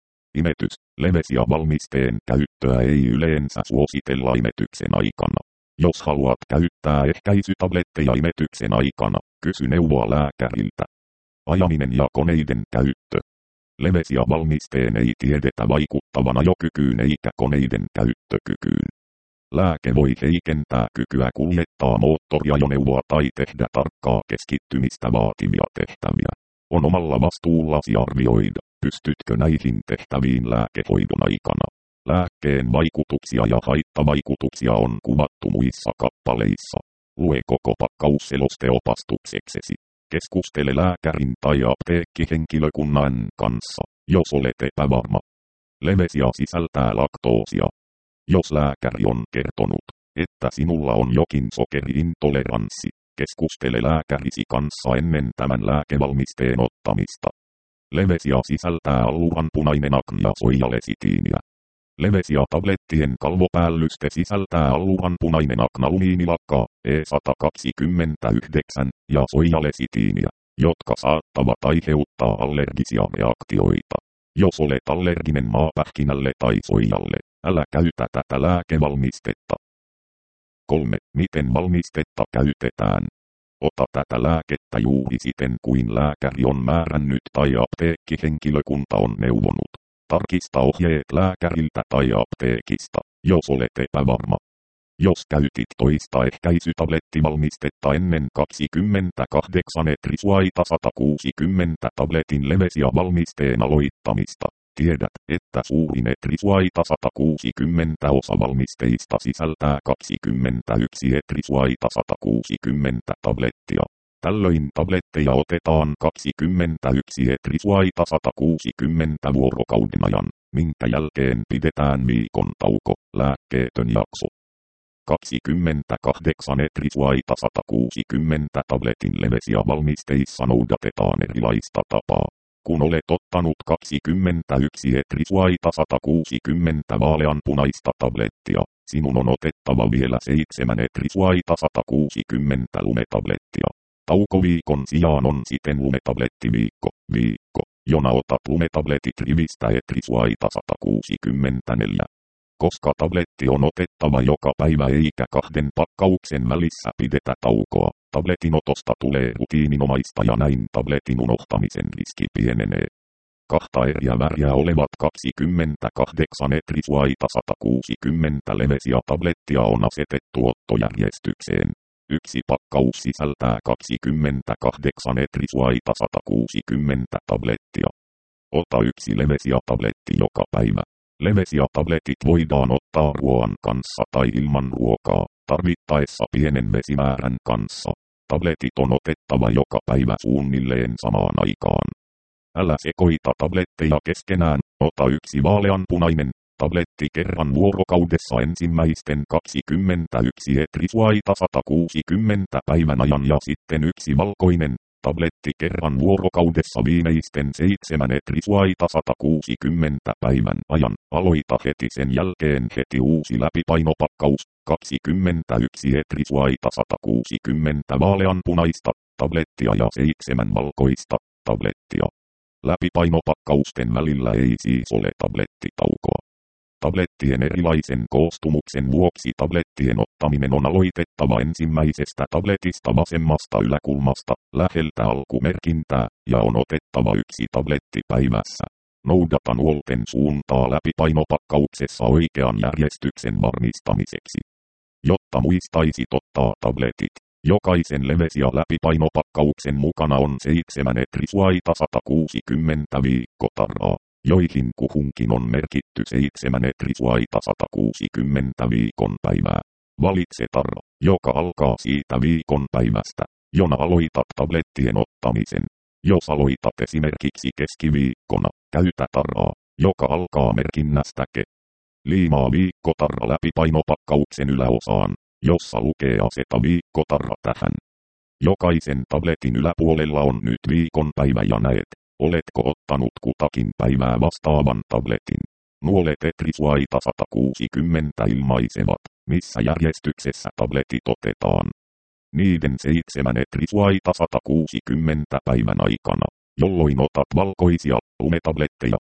Imetys. Levesia-valmisteen käyttöä ei yleensä suositella imetyksen aikana. Jos haluat käyttää ehkäisytabletteja imetyksen aikana, kysy neuvoa lääkäriltä. Ajaminen ja koneiden käyttö. Levesia valmisteen ei tiedetä vaikuttavan ajokykyyn eikä koneiden käyttökykyyn. Lääke voi heikentää kykyä kuljettaa moottoriajoneuvoa tai tehdä tarkkaa keskittymistä vaativia tehtäviä. On omalla vastuullasi arvioida, pystytkö näihin tehtäviin lääkehoidon aikana. Lääkkeen vaikutuksia ja haittavaikutuksia on kuvattu muissa kappaleissa. Lue koko pakkaus selosteopastukseksesi. Keskustele lääkärin tai apteekkihenkilökunnan kanssa, jos olet epävarma. Levesia sisältää laktoosia. Jos lääkäri on kertonut, että sinulla on jokin sokeriintoleranssi, keskustele lääkärisi kanssa ennen tämän lääkevalmisteen ottamista. Levesia sisältää alluvanpunainen akne ja soijalesitiiniä. Levesia-tablettien kalvopäällyste sisältää alluvanpunainen aknalumiinilakkaa E sata kaksikymmentäyhdeksän ja soijalesitiiniä, jotka saattavat aiheuttaa allergisia reaktioita. Jos olet allerginen maapähkinälle tai soijalle, älä käytä tätä lääkevalmistetta. kolme. Miten valmistetta käytetään? Ota tätä lääkettä juuri siten kuin lääkäri on määrännyt tai apteekkihenkilökunta on neuvonut. Tarkista ohjeet lääkäriltä tai apteekista, jos olet epävarma. Jos käytit toista ehkäisytablettivalmistetta ennen kaksikymmentäkahdeksan etrisuaita sata kuusikymmentä tabletin levesia valmisteen aloittamista, tiedät, että suurin etrisuaita sata kuusikymmentä osavalmisteista sisältää kaksikymmentäyksi etrisuaita sata kuusikymmentä tablettia. Tällöin tabletteja otetaan kaksikymmentäyksi etrisuaita sata kuusikymmentä vuorokauden ajan, minkä jälkeen pidetään viikon tauko, lääkkeetön jakso. kaksikymmentäkahdeksan etrisuaita sata kuusikymmentä tabletin levesia valmisteissa noudatetaan erilaista tapaa. Kun olet ottanut kaksikymmentäyksi etrisuaita sata kuusikymmentä vaaleanpunaista tablettia, sinun on otettava vielä seitsemän etrisuaita sata kuusikymmentä lumetablettia. Taukoviikon sijaan on siten lumetablettiviikko, viikko, jona otat lumetabletit rivistä etrisuaita sata kuusikymmentäneljä. Koska tabletti on otettava joka päivä eikä kahden pakkauksen välissä pidetä taukoa, tabletinotosta tulee rutiininomaista ja näin tabletin unohtamisen riski pienenee. Kahta eriä väriä olevat kaksikymmentäkahdeksan etrisuaita sata kuusikymmentä levesia tablettia on asetettu ottojärjestykseen. Yksi pakkaus sisältää kaksikymmentäkahdeksan etrisuaita sata kuusikymmentä tablettia. Ota yksi levesia tabletti joka päivä. Levesia tabletit voidaan ottaa ruoan kanssa tai ilman ruokaa, tarvittaessa pienen vesimäärän kanssa. Tabletit on otettava joka päivä suunnilleen samaan aikaan. Älä sekoita tabletteja keskenään, ota yksi vaaleanpunainen tabletti kerran vuorokaudessa ensimmäisten kaksikymmentäyksi etrisuaita sata kuusikymmentä päivän ajan ja sitten yksi valkoinen tabletti kerran vuorokaudessa viimeisten seitsemän etrisuaita sata kuusikymmentä päivän ajan. Aloita heti sen jälkeen heti uusi läpipainopakkaus, kaksikymmentäyksi etrisuaita sata kuusikymmentä vaaleanpunaista tablettia ja seitsemän valkoista tablettia. Läpipainopakkausten välillä ei siis ole tablettitaukoa. Tablettien erilaisen koostumuksen vuoksi tablettien ottaminen on aloitettava ensimmäisestä tabletista vasemmasta yläkulmasta, läheltä alkumerkintää, ja on otettava yksi tabletti päivässä. Noudata nuolten suuntaa läpipainopakkauksessa oikean järjestyksen varmistamiseksi. Jotta muistaisit ottaa tabletit, jokaisen levesia läpipainopakkauksen mukana on seitsemän etrisuaita sata kuusikymmentä viikkotarraa, joihin kuhunkin on merkitty seitsemän etrisuaita sata kuusikymmentä viikon päivää. Valitse tarra, joka alkaa siitä viikon päivästä, jona aloitat tablettien ottamisen. Jos aloitat esimerkiksi keskiviikkona, käytä tarraa, joka alkaa merkinnästä ke. Liimaa viikkotarra läpipainopakkauksen yläosaan, jossa lukee aseta viikkotarra tähän. Jokaisen tabletin yläpuolella on nyt viikon päivä ja näet, oletko ottanut kutakin päivää vastaavan tabletin. Nuolet etrisuaita sata kuusikymmentä ilmaisevat, missä järjestyksessä tabletit otetaan. Niiden seitsemän etrisuaita sata kuusikymmentä päivän aikana, jolloin otat valkoisia lumetabletteja,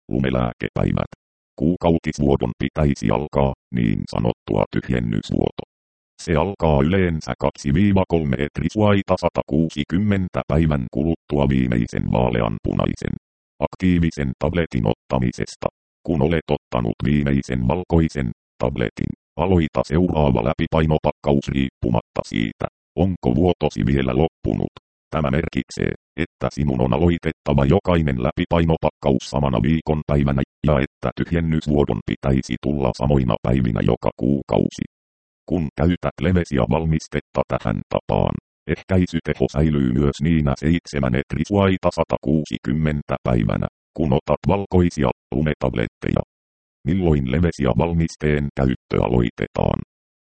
lumelääkepäivät. Kuukautisvuodon pitäisi alkaa, niin sanottua tyhjennysvuoto. Se alkaa yleensä kaksi kolme etrisuaita sata kuusikymmentä päivän kuluttua viimeisen vaaleanpunaisen aktiivisen tabletin ottamisesta. Kun olet ottanut viimeisen valkoisen tabletin, aloita seuraava läpipainopakkaus riippumatta siitä, onko vuotosi vielä loppunut. Tämä merkitsee, että sinun on aloitettava jokainen läpipainopakkaus samana viikonpäivänä ja että tyhjennysvuodon pitäisi tulla samoina päivinä joka kuukausi. Kun käytät Levesia valmistetta tähän tapaan, ehkäisyteho säilyy myös niinä seitsemän etrisuaita sata kuusikymmentä päivänä, kun otat valkoisia lumetabletteja. Milloin Levesia valmisteen käyttö aloitetaan?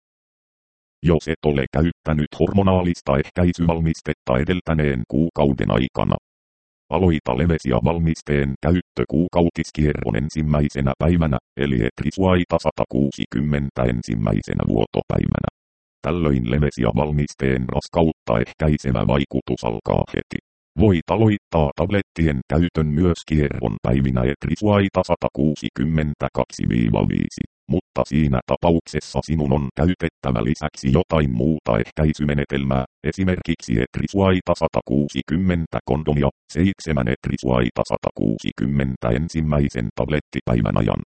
Jos et ole käyttänyt hormonaalista ehkäisyvalmistetta edeltäneen kuukauden aikana, aloita Levesia valmisteen käyttö kuukautiskierron ensimmäisenä päivänä, eli etrisuaita sata kuusikymmentä ensimmäisenä vuotopäivänä. Tällöin Levesia valmisteen raskautta ehkäisevä vaikutus alkaa heti. Voit aloittaa tablettien käytön myös kierron päivinä etrisuaita sata kuusikymmentäkaksi viisi, mutta siinä tapauksessa sinun on käytettävä lisäksi jotain muuta ehkäisymenetelmää, esimerkiksi etrisuaita sata kuusikymmentä kondomia, seitsemän etrisuaita sata kuusikymmentä ensimmäisen tablettipäivän ajan.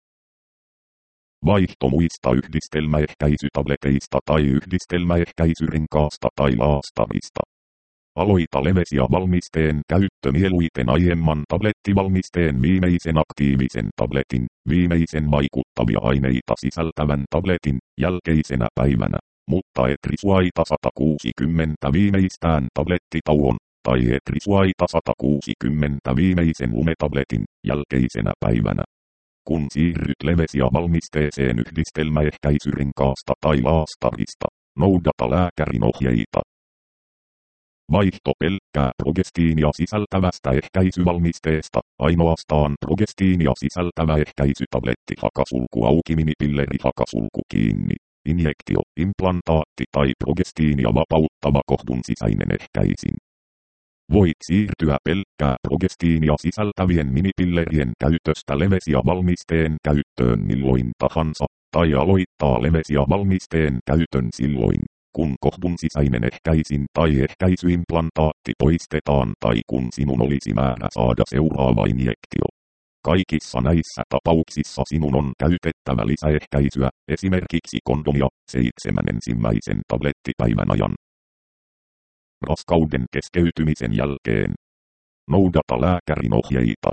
Vaihto muista yhdistelmäehkäisytableteista tai yhdistelmäehkäisyrenkaasta tai laastarista. Aloita Levesia valmisteen käyttö mieluiten aiemman tablettivalmisteen viimeisen aktiivisen tabletin, viimeisen vaikuttavia aineita sisältävän tabletin, jälkeisenä päivänä, mutta etrisuaita sata kuusikymmentä viimeistään tablettitauon, tai etrisuaita sata kuusikymmentä viimeisen lumetabletin, jälkeisenä päivänä. Kun siirryt Levesia valmisteeseen yhdistelmäehkäisyrenkaasta tai laastarista, noudata lääkärin ohjeita. Vaihto pelkkää progestiinia sisältävästä ehkäisyvalmisteesta, ainoastaan progestiinia sisältävä ehkäisytabletti hakasulku auki minipilleri hakasulku kiinni, injektio, implantaatti tai progestiinia vapauttava kohdun sisäinen ehkäisin. Voit siirtyä pelkkää progestiinia sisältävien minipillerien käytöstä Levesia valmisteen käyttöön milloin tahansa, tai aloittaa Levesia valmisteen käytön silloin, kun kohdun sisäinen ehkäisin tai ehkäisyimplantaatti poistetaan tai kun sinun olisi määrä saada seuraava injektio. Kaikissa näissä tapauksissa sinun on käytettävä lisäehkäisyä, esimerkiksi kondomia, seitsemän ensimmäisen tablettipäivän ajan. Raskauden keskeytymisen jälkeen. Noudata lääkärin ohjeita.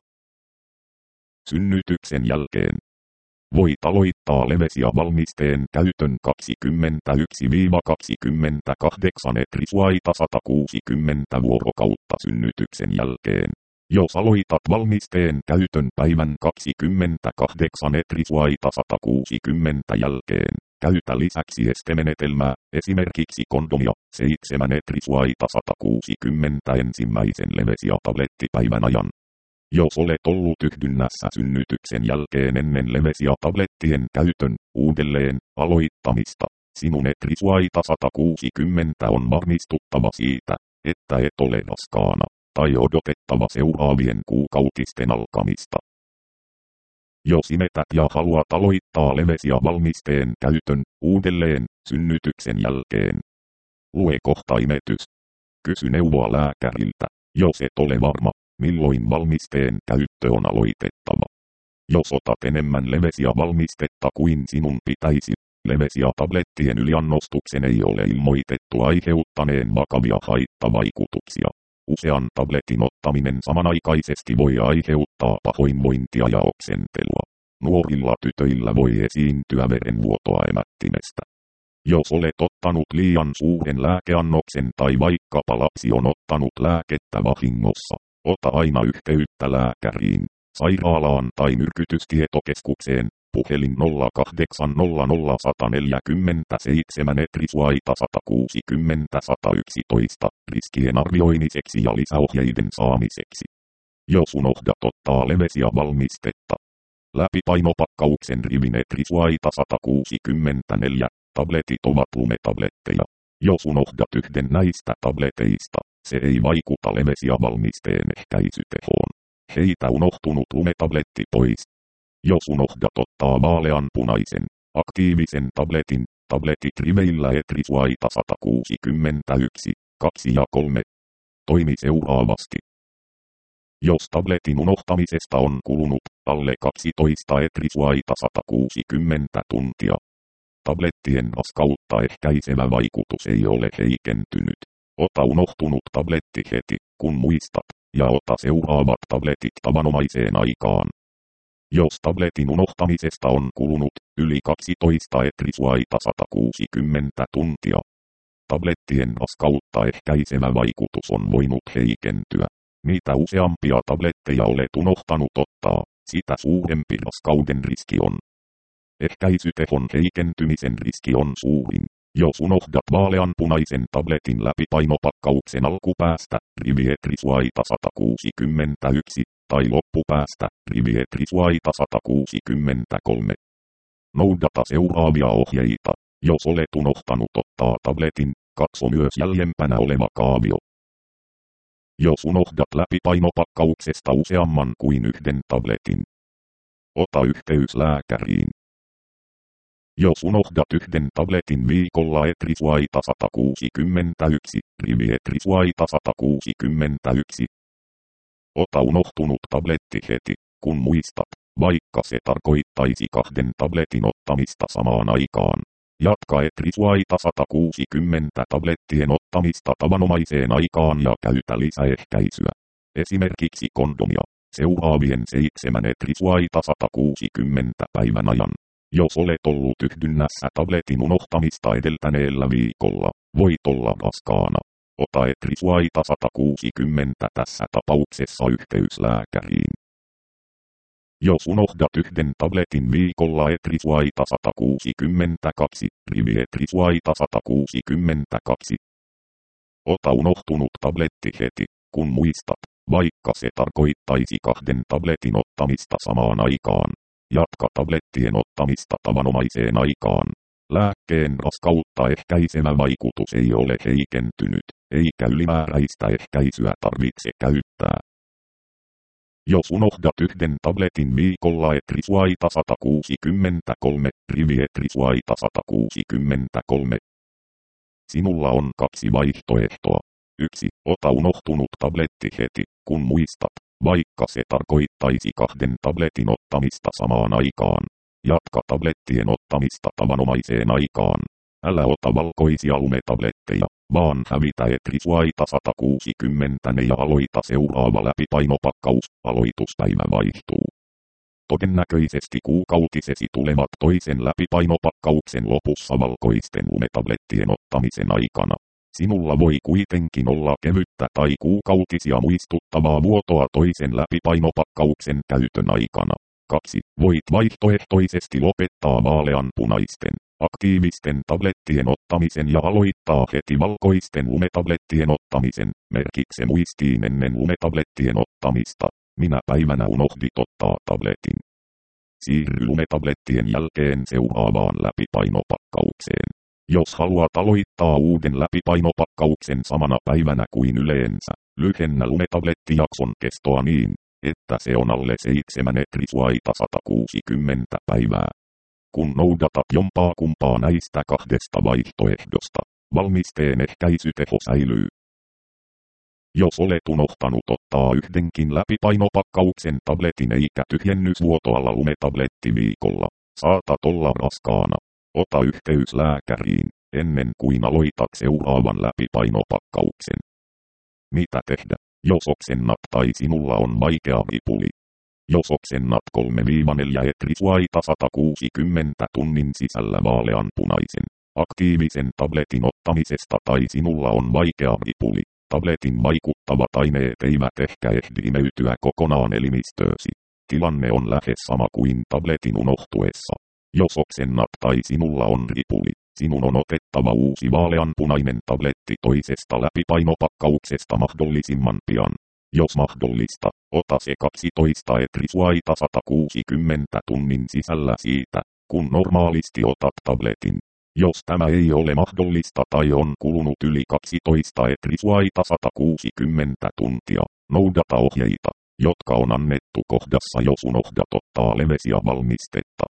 Synnytyksen jälkeen. Voit aloittaa Levesia valmisteen käytön kaksikymmentäyksi kaksikymmentäkahdeksan etrisuaita sata kuusikymmentä vuorokautta synnytyksen jälkeen. Jos aloitat valmisteen käytön päivän kaksikymmentäkahdeksan etrisuaita sata kuusikymmentä jälkeen, käytä lisäksi estemenetelmää, esimerkiksi kondomia, seitsemän etrisuaita sata kuusikymmentä ensimmäisen Levesia tablettipäivän ajan. Jos olet ollut yhdynnässä synnytyksen jälkeen ennen Levesia tablettien käytön uudelleen aloittamista, sinun etrisuaita sata kuusikymmentä on varmistuttava siitä, että et ole raskaana, tai odotettava seuraavien kuukautisten alkamista. Jos imetät ja haluat aloittaa Levesia valmisteen käytön uudelleen synnytyksen jälkeen, lue kohta imetys. Kysy neuvoa lääkäriltä, jos et ole varma, milloin valmisteen käyttö on aloitettava. Jos otat enemmän Levesia valmistetta kuin sinun pitäisi, Levesia tablettien yliannostuksen ei ole ilmoitettu aiheuttaneen vakavia haittavaikutuksia. Usean tabletin ottaminen samanaikaisesti voi aiheuttaa pahoinvointia ja oksentelua. Nuorilla tytöillä voi esiintyä verenvuotoa emättimestä. Jos olet ottanut liian suuren lääkeannoksen tai vaikkapa lapsi on ottanut lääkettä vahingossa, ota aina yhteyttä lääkäriin, sairaalaan tai myrkytystietokeskukseen, puhelin nolla kahdeksan nolla nolla yksi neljä seitsemän etrisuaita sata kuusikymmentä sata yksitoista, riskien arvioimiseksi ja lisäohjeiden saamiseksi. Jos unohdat ottaa Levesia valmistetta, läpipainopakkauksen rivin etrisuaita sata kuusikymmentäneljä, tabletit ovat lumetabletteja. Jos unohdat yhden näistä tableteista, se ei vaikuta Levesia valmisteen ehkäisytehoon. Heitä unohtunut lumetabletti pois. Jos unohdat ottaa vaaleanpunaisen, aktiivisen tabletin, tabletit riveillä etrisuaita sata kuusikymmentäyksi, kaksi ja kolme. Toimi seuraavasti. Jos tabletin unohtamisesta on kulunut alle kaksitoista etrisuaita sata kuusikymmentä tuntia, tablettien raskautta ehkäisevä vaikutus ei ole heikentynyt. Ota unohtunut tabletti heti, kun muistat, ja ota seuraavat tabletit tavanomaiseen aikaan. Jos tabletin unohtamisesta on kulunut yli kaksitoista etrisuaita sata kuusikymmentä tuntia, tablettien raskautta ehkäisevä vaikutus on voinut heikentyä. Mitä useampia tabletteja olet unohtanut ottaa, sitä suurempi raskauden riski on. Ehkäisytehon heikentymisen riski on suurin, jos unohdat vaaleanpunaisen tabletin läpipainopakkauksen alkupäästä, rivietrisuaita sata kuusikymmentäyksi, tai loppupäästä, rivietrisuaita sata kuusikymmentäkolme. Noudata seuraavia ohjeita. Jos olet unohtanut ottaa tabletin, katso myös jäljempänä oleva kaavio. Jos unohdat läpipainopakkauksesta useamman kuin yhden tabletin, ota yhteys lääkäriin. Jos unohdat yhden tabletin viikolla etrisuaita sata kuusikymmentäyksi, rivietrisuaita sata kuusikymmentäyksi, ota unohtunut tabletti heti, kun muistat, vaikka se tarkoittaisi kahden tabletin ottamista samaan aikaan. Jatka etrisuaita sata kuusikymmentä tablettien ottamista tavanomaiseen aikaan ja käytä lisäehkäisyä. Esimerkiksi kondomia, seuraavien seitsemän etrisuaita sata kuusikymmentä päivän ajan. Jos olet ollut yhdynnässä tabletin unohtamista edeltäneellä viikolla, voit olla raskaana. Ota etrisuaita sata kuusikymmentä tässä tapauksessa yhteys lääkäriin. Jos unohdat yhden tabletin viikolla etrisuaita sata kuusikymmentäkaksi, rivietrisuaita sata kuusikymmentäkaksi. Ota unohtunut tabletti heti, kun muistat, vaikka se tarkoittaisi kahden tabletin ottamista samaan aikaan. Jatka tablettien ottamista tavanomaiseen aikaan. Lääkkeen raskautta ehkäisevä vaikutus ei ole heikentynyt, eikä ylimääräistä ehkäisyä tarvitse käyttää. Jos unohdat yhden tabletin viikolla etrisuaita sata kuusikymmentäkolme, rivietrisuaita sata kuusikymmentäkolme. Sinulla on kaksi vaihtoehtoa. Yksi, ota unohtunut tabletti heti, kun muistat, vaikka se tarkoittaisi kahden tabletin ottamista samaan aikaan. Jatka tablettien ottamista tavanomaiseen aikaan. Älä ota valkoisia lumetabletteja, vaan hävitä etrisuaita sata kuusikymmentä ja aloita seuraava läpipainopakkaus, aloituspäivä vaihtuu. Todennäköisesti kuukautisesi tulevat toisen läpipainopakkauksen lopussa valkoisten lumetablettien ottamisen aikana. Sinulla voi kuitenkin olla kevyttä tai kuukautisia muistuttavaa vuotoa toisen läpipainopakkauksen käytön aikana. kaksi. Voit vaihtoehtoisesti lopettaa vaaleanpunaisten, aktiivisten tablettien ottamisen ja aloittaa heti valkoisten lumetablettien ottamisen. Merkitse muistiin ennen lumetablettien ottamista, minä päivänä unohdit ottaa tabletin. Siirry lumetablettien jälkeen seuraavaan läpipainopakkaukseen. Jos haluat aloittaa uuden läpipainopakkauksen samana päivänä kuin yleensä, lyhennä lumetablettijakson kestoa niin, että se on alle seitsemän etrisuaita sata kuusikymmentä päivää. Kun noudatat jompaa kumpaa näistä kahdesta vaihtoehdosta, valmisteen ehkäisyteho säilyy. Jos olet unohtanut ottaa yhdenkin läpipainopakkauksen tabletin eikä tyhjennysvuotoalla lumetabletti viikolla, saatat olla raskaana. Ota yhteys lääkäriin, ennen kuin aloitat seuraavan läpipainopakkauksen. Mitä tehdä, jos oksennat tai sinulla on vaikea ripuli? Jos oksennat kolme neljä etrisuaita sata kuusikymmentä tunnin sisällä vaaleanpunaisen, aktiivisen tabletin ottamisesta tai sinulla on vaikea ripuli, tabletin vaikuttavat aineet eivät ehkä ehdi imeytyä kokonaan elimistöösi. Tilanne on lähes sama kuin tabletin unohtuessa. Jos oksennat tai sinulla on ripuli, sinun on otettava uusi vaaleanpunainen tabletti toisesta läpipainopakkauksesta mahdollisimman pian. Jos mahdollista, ota se kaksitoista etrisuaita sata kuusikymmentä tunnin sisällä siitä, kun normaalisti otat tabletin. Jos tämä ei ole mahdollista tai on kulunut yli kaksitoista etrisuaita sata kuusikymmentä tuntia, noudata ohjeita, jotka on annettu kohdassa jos unohdat ottaa levesiä valmistetta.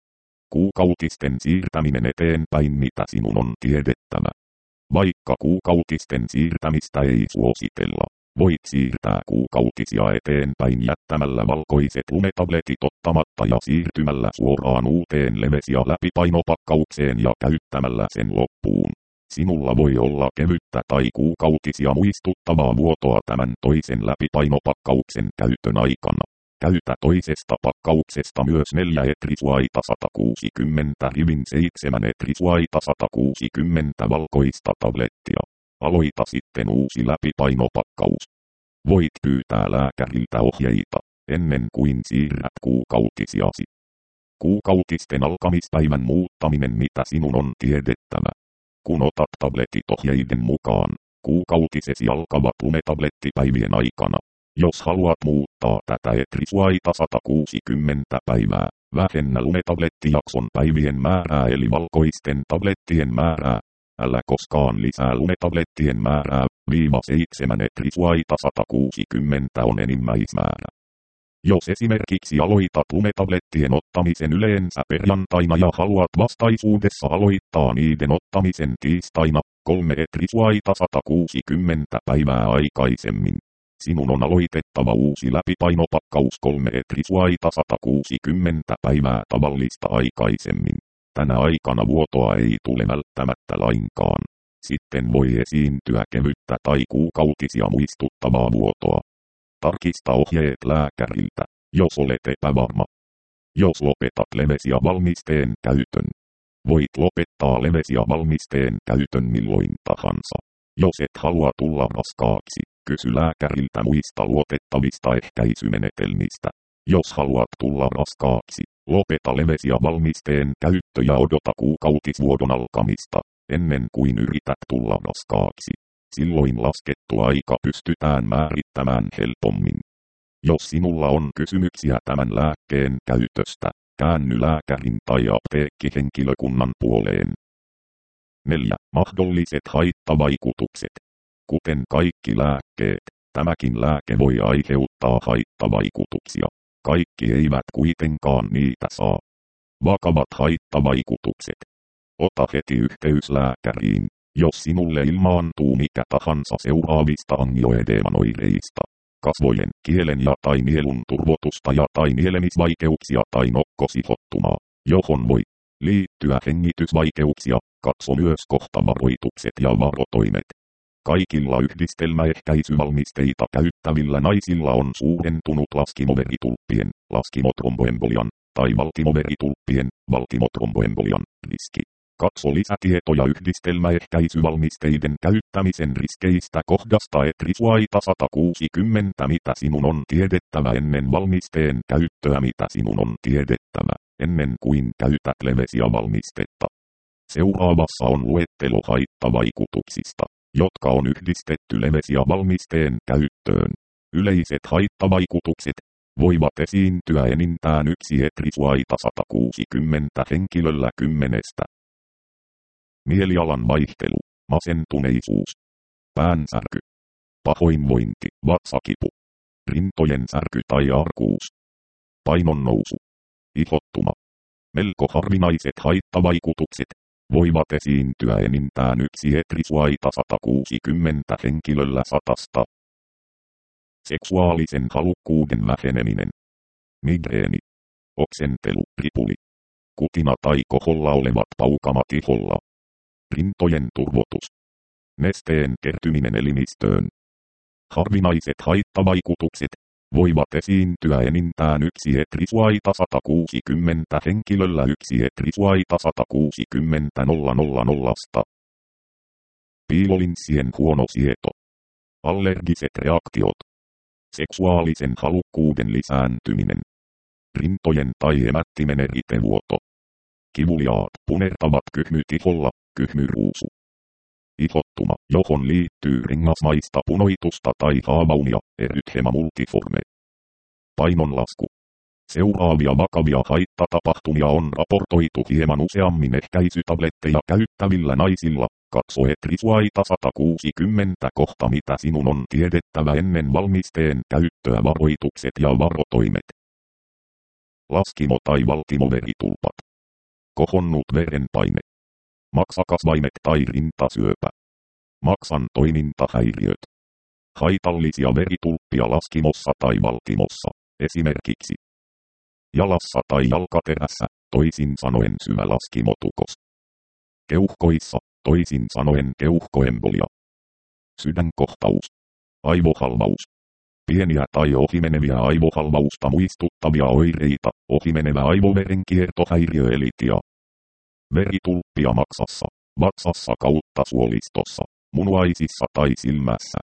Kuukautisten siirtäminen eteenpäin, mitä sinun on tiedettävä. Vaikka kuukautisten siirtämistä ei suositella, voit siirtää kuukautisia eteenpäin jättämällä valkoiset lumetabletit ottamatta ja siirtymällä suoraan uuteen leves- ja läpipainopakkaukseen ja käyttämällä sen loppuun. Sinulla voi olla kevyttä tai kuukautisia muistuttavaa vuotoa tämän toisen läpipainopakkauksen käytön aikana. Käytä toisesta pakkauksesta myös neljä etrisuaita sata kuusikymmentä rivin seitsemän etrisuaita sata kuusikymmentä valkoista tablettia. Aloita sitten uusi läpipainopakkaus. Voit pyytää lääkäriltä ohjeita ennen kuin siirrät kuukautisiasi. Kuukautisten alkamispäivän muuttaminen, mitä sinun on tiedettävä. Kun otat tabletit ohjeiden mukaan, kuukautisesi alkavat lumetablettipäivien aikana. Jos haluat muuttaa tätä etrisuaita sata kuusikymmentä päivää, vähennä lumetablettijakson päivien määrää eli valkoisten tablettien määrää. Älä koskaan lisää lumetablettien määrää, viiva seitsemän etrisuaita sata kuusikymmentä on enimmäismäärä. Jos esimerkiksi aloitat lumetablettien ottamisen yleensä perjantaina ja haluat vastaisuudessa aloittaa niiden ottamisen tiistaina, kolme etrisuaita sata kuusikymmentä päivää aikaisemmin. Sinun on aloitettava uusi läpipainopakkaus kolme etrisuaita sata kuusikymmentä päivää tavallista aikaisemmin. Tänä aikana vuotoa ei tule välttämättä lainkaan. Sitten voi esiintyä kevyttä tai kuukautisia muistuttavaa vuotoa. Tarkista ohjeet lääkäriltä, jos olet epävarma. Jos lopetat leves- ja valmisteen käytön. Voit lopettaa leves- ja valmisteen käytön milloin tahansa. Jos et halua tulla raskaaksi, kysy lääkäriltä muista luotettavista ehkäisymenetelmistä. Jos haluat tulla raskaaksi, lopeta leves- ja valmisteen käyttö ja odota kuukautisvuodon alkamista, ennen kuin yrität tulla raskaaksi. Silloin laskettu aika pystytään määrittämään helpommin. Jos sinulla on kysymyksiä tämän lääkkeen käytöstä, käänny lääkärin tai apteekkihenkilökunnan puoleen. neljä. Mahdolliset haittavaikutukset. Kuten kaikki lääkkeet, tämäkin lääke voi aiheuttaa haittavaikutuksia. Kaikki eivät kuitenkaan niitä saa. Vakavat haittavaikutukset. Ota heti yhteys lääkäriin, jos sinulle ilmaantuu mikä tahansa seuraavista angioedeeman oireista. Kasvojen, kielen ja tai nielun turvotusta ja tai nielemisvaikeuksia tai nokkosihottumaa, johon voi liittyä hengitysvaikeuksia. Katso myös kohta varoitukset ja varotoimet. Kaikilla yhdistelmäehkäisyvalmisteita käyttävillä naisilla on suurentunut laskimoveritulppien, laskimotromboembolian tai valtimoveritulppien, valtimotromboembolian riski. Katso lisätietoja yhdistelmäehkäisyvalmisteiden käyttämisen riskeistä kohdasta etrisuaita sata kuusikymmentä, mitä sinun on tiedettävä ennen valmisteen käyttöä, mitä sinun on tiedettävä ennen kuin käytät levesia valmistetta. Seuraavassa on luettelo haittavaikutuksista, jotka on yhdistetty leves- ja valmisteen käyttöön. Yleiset haittavaikutukset voivat esiintyä enintään yksi etrisuaita sata kuusikymmentä henkilöllä kymmenestä. Mielialan vaihtelu, masentuneisuus, päänsärky, pahoinvointi, vatsakipu, rintojen särky tai arkuus, painonnousu, ihottuma. Melko harvinaiset haittavaikutukset voivat esiintyä enintään yksi etrisuaita sata kuusikymmentä henkilöllä satasta. Seksuaalisen halukkuuden väheneminen, migreeni, oksentelu, ripuli, kutina tai koholla olevat paukamat iholla, rintojen turvotus, nesteen kertyminen elimistöön. Harvinaiset haittavaikutukset voivat esiintyä enintään yksi etrisuaita sata kuusikymmentä henkilöllä yksi etrisuaita sata kuusikymmentä nollasta. Piilolinssien huono sieto, allergiset reaktiot, seksuaalisen halukkuuden lisääntyminen, rintojen tai emättimen eritevuoto, kivuliaat punertavat kyhmyt iholla, kyhmyruusu. Ihottuma, johon liittyy rengasmaista punoitusta tai haavaunia, erythema multiforme. Painonlasku. Seuraavia vakavia haittatapahtumia on raportoitu hieman useammin ehkäisytabletteja käyttävillä naisilla. Katso etrisuaita sata kuusikymmentä kohta, mitä sinun on tiedettävä ennen valmisteen käyttöä, varoitukset ja varotoimet. Laskimo tai valtimoveritulpat. kohonnut verenpaine. Maksakasvaimet tai rintasyöpä. Maksan toimintahäiriöt. Haitallisia veritulppia laskimossa tai valtimossa, esimerkiksi jalassa tai jalkaterässä, toisin sanoen syvälaskimotukos. Keuhkoissa, toisin sanoen keuhkoembolia. Sydänkohtaus. Aivohalvaus. Pieniä tai ohimeneviä aivohalvausta muistuttavia oireita, ohimenevä aivoverenkiertohäiriö eli T I A. Veritulppia maksassa, vatsassa kautta suolistossa, munuaisissa tai silmässä.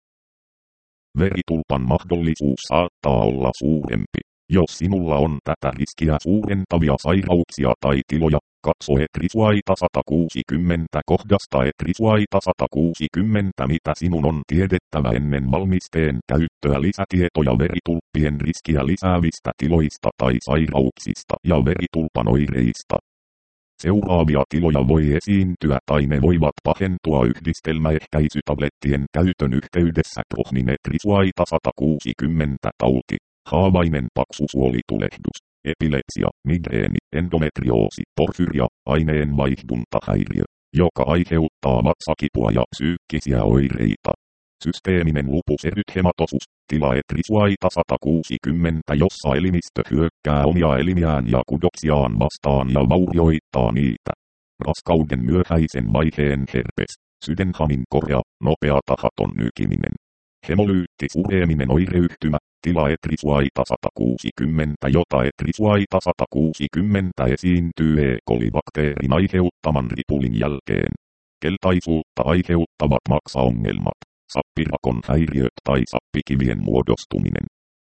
Veritulpan mahdollisuus saattaa olla suurempi, jos sinulla on tätä riskiä suurentavia sairauksia tai tiloja. Katso Etrisuaita sata kuusikymmentä kohdasta Etrisuaita sata kuusikymmentä mitä sinun on tiedettävä ennen valmisteen käyttöä lisätietoja veritulppien riskiä lisäävistä tiloista tai sairauksista ja veritulpan oireista. Seuraavia tiloja voi esiintyä tai ne voivat pahentua yhdistelmäehkäisytablettien käytön yhteydessä. Crohnin Etrisuaita sata kuusikymmentä tauti, haavainen paksusuolitulehdus, epilepsia, migreeni, endometrioosi, porfyria, aineenvaihduntahäiriö, joka aiheuttaa vatsakipua ja psyykkisiä oireita. Systeeminen lupuserythematosus, tila Etrisuaita sata kuusikymmentä, jossa elimistö hyökkää omia elimiään ja kudoksiaan vastaan ja vaurioittaa niitä. Raskauden myöhäisen vaiheen herpes, sydänhamin korea, nopea tahaton nykiminen. Hemolyyttisureeminen oireyhtymä, tila Etrisuaita sata kuusikymmentä, jota Etrisuaita sata kuusikymmentä esiintyy E. coli-bakteerin aiheuttaman ripulin jälkeen. Keltaisuutta aiheuttavat maksaongelmat, sappirakon häiriöt tai sappikivien muodostuminen.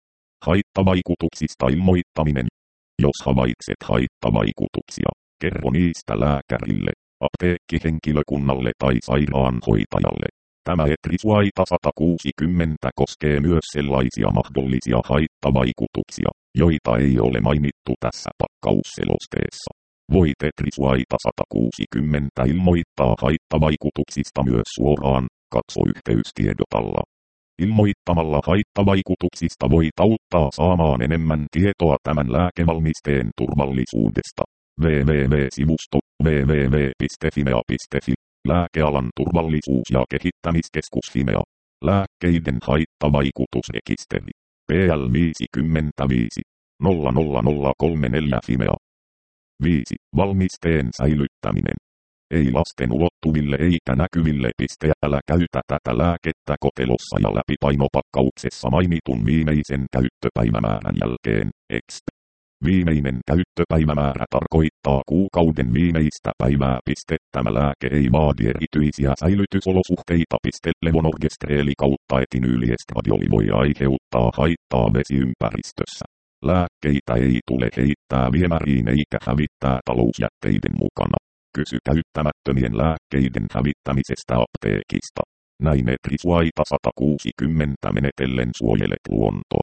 Haittavaikutuksista ilmoittaminen. Jos havaitset haittavaikutuksia, kerro niistä lääkärille, apteekkihenkilökunnalle tai sairaanhoitajalle. Tämä Etrisuaita sata kuusikymmentä koskee myös sellaisia mahdollisia haittavaikutuksia, joita ei ole mainittu tässä pakkausselosteessa. Voit Etrisuaita sata kuusikymmentä ilmoittaa haittavaikutuksista myös suoraan, katso yhteystiedot alla. Ilmoittamalla haittavaikutuksista voit auttaa saamaan enemmän tietoa tämän lääkevalmisteen turvallisuudesta. www.sivusto www piste fimea piste fi Lääkealan turvallisuus- ja kehittämiskeskus Fimea. Lääkkeiden haittavaikutusrekisteri. P L viisikymmentäviisi nolla nolla nolla kolmekymmentäneljä Fimea. viisi. Valmisteen säilyttäminen. Ei lasten ulottuville eikä näkyville. Älä käytä tätä lääkettä kotelossa ja läpipainopakkauksessa mainitun viimeisen käyttöpäivämäärän jälkeen. Exp. Viimeinen käyttöpäivämäärä tarkoittaa kuukauden viimeistä päivää. Tämä lääke ei vaadi erityisiä säilytysolosuhteita. Levonorgestreeli kautta etinyyliestradiooli voi aiheuttaa haittaa vesiympäristössä. Lääkkeitä ei tule heittää viemäriin eikä hävittää talousjätteiden mukana. Kysy käyttämättömien lääkkeiden hävittämisestä apteekista. Näin Etrisuaita sata kuusikymmentä menetellen suojelet luontoa.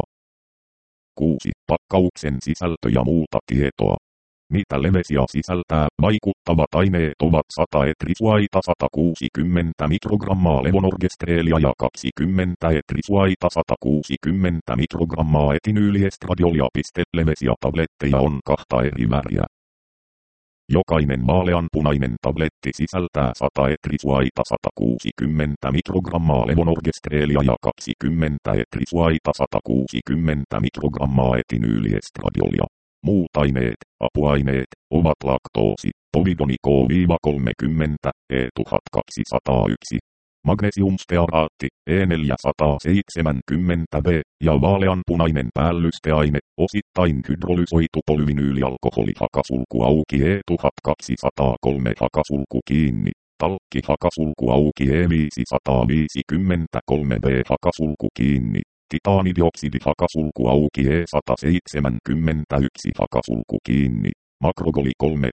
kuusi. Pakkauksen sisältö ja muuta tietoa. Mitä levesia sisältää vaikuttavat aineet ovat sata Etrisuaita sata kuusikymmentä mikrogrammaa levonorgestreelia ja kaksikymmentä Etrisuaita sata kuusikymmentä mikrogrammaa etinyyliestradiolia. Levesia tabletteja on kahta eri väriä. Jokainen vaaleanpunainen tabletti sisältää sata Etrisuaita sata kuusikymmentä mikrogrammaa levonorgestreelia ja kaksikymmentä Etrisuaita sata kuusikymmentä mikrogrammaa etinyyliestradiolia. Muut aineet, apuaineet, ovat laktoosi, povidoni K kolmekymmentä, E tuhatkaksisataayksi, magnesiumstearaatti, E neljäsataaseitsemänkymmentä B, ja vaaleanpunainen päällysteaine, osittain hydrolysoitu polyvinyylialkoholi hakasulku auki E tuhatkaksisataakolme hakasulku kiinni, talkki hakasulku auki E viisisataaviisikymmentäkolme B hakasulku kiinni, titaanidioksidi hakasulku auki E sata seitsemänkymmentäyksi hakasulku kiinni, makrogoli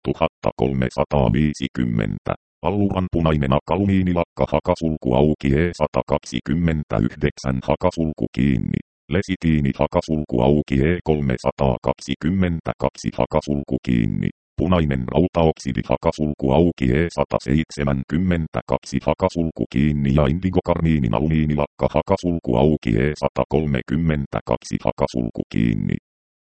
kolmetuhattakolmesataaviisikymmentä. Alluranpunainen akalumiinilakka hakasulku auki E sata kaksikymmentäyhdeksän hakasulku kiinni. Lesitiini hakasulku auki E kolmesataakaksikymmentäkaksi hakasulku kiinni. Punainen rautaoksidi hakasulku auki E sata seitsemänkymmentäkaksi hakasulku kiinni ja indigokarmiinin alumiinilakka hakasulku auki E sata kolmekymmentäkaksi hakasulku kiinni.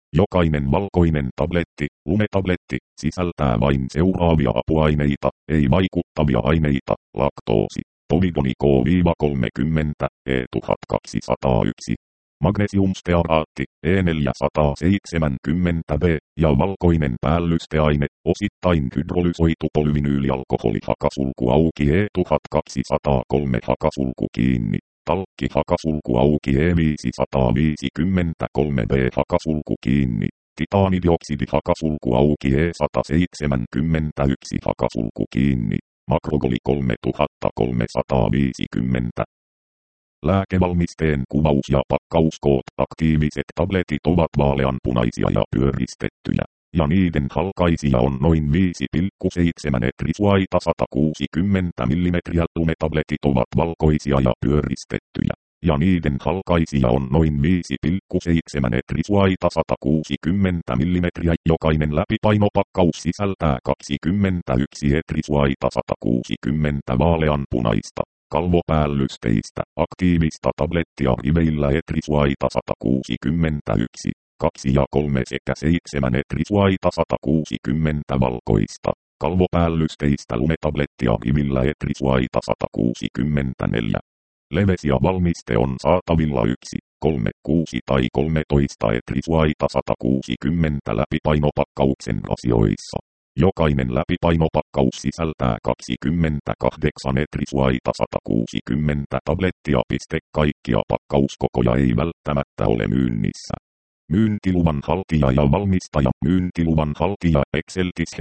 Jokainen valkoinen tabletti, lumetabletti, sisältää vain seuraavia apuaineita, ei vaikuttavia aineita, laktoosi, polygoni K kolmekymmentä, E tuhat kaksisataayksi, magnesiumstearaatti, E neljäsataaseitsemänkymmentä B, ja valkoinen päällysteaine, osittain hydrolysoitu polyvinyylialkoholi hakasulku auki E tuhat kaksisataakolme hakasulku kiinni. Talkki hakasulku auki E viisisataaviisikymmentäkolme B hakasulku kiinni. Titaanidioksidi hakasulku auki E sata seitsemänkymmentäyksi hakasulku kiinni. Makrogoli kolmetuhattakolmesataaviisikymmentä. Lääkevalmisteen kuvaus ja pakkauskoot. Aktiiviset tabletit ovat vaaleanpunaisia ja pyöristettyjä, ja niiden halkaisija on noin viisi pilkku seitsemän etrisuaita sata kuusikymmentä millimetriä. Lumetabletit ovat valkoisia ja pyöristettyjä, ja niiden halkaisija on noin viisi pilkku seitsemän etrisuaita sata kuusikymmentä millimetriä. Jokainen läpipainopakkaus sisältää kaksikymmentäyksi etrisuaita sata kuusikymmentä vaaleanpunaista kalvopäällysteistä aktiivista tablettia riveillä etrisuaita sata kuusikymmentäyksi, kaksi ja kolme sekä seitsemän etrisuaita sata kuusikymmentä valkoista kalvopäällysteistä lumetablettia rivillä etrisuaita sata kuusikymmentäneljä. Levesia valmiste on saatavilla yksi, kolme, kuusi tai kolmetoista etrisuaita sata kuusikymmentä läpipainopakkauksen rasioissa. Jokainen läpipainopakkaus sisältää kaksikymmentäkahdeksan etrisuaita sata kuusikymmentä tablettia. Kaikkia pakkauskokoja ei välttämättä ole myynnissä. Myyntiluvan haltija ja valmistaja. Myyntiluvan haltija Exeltis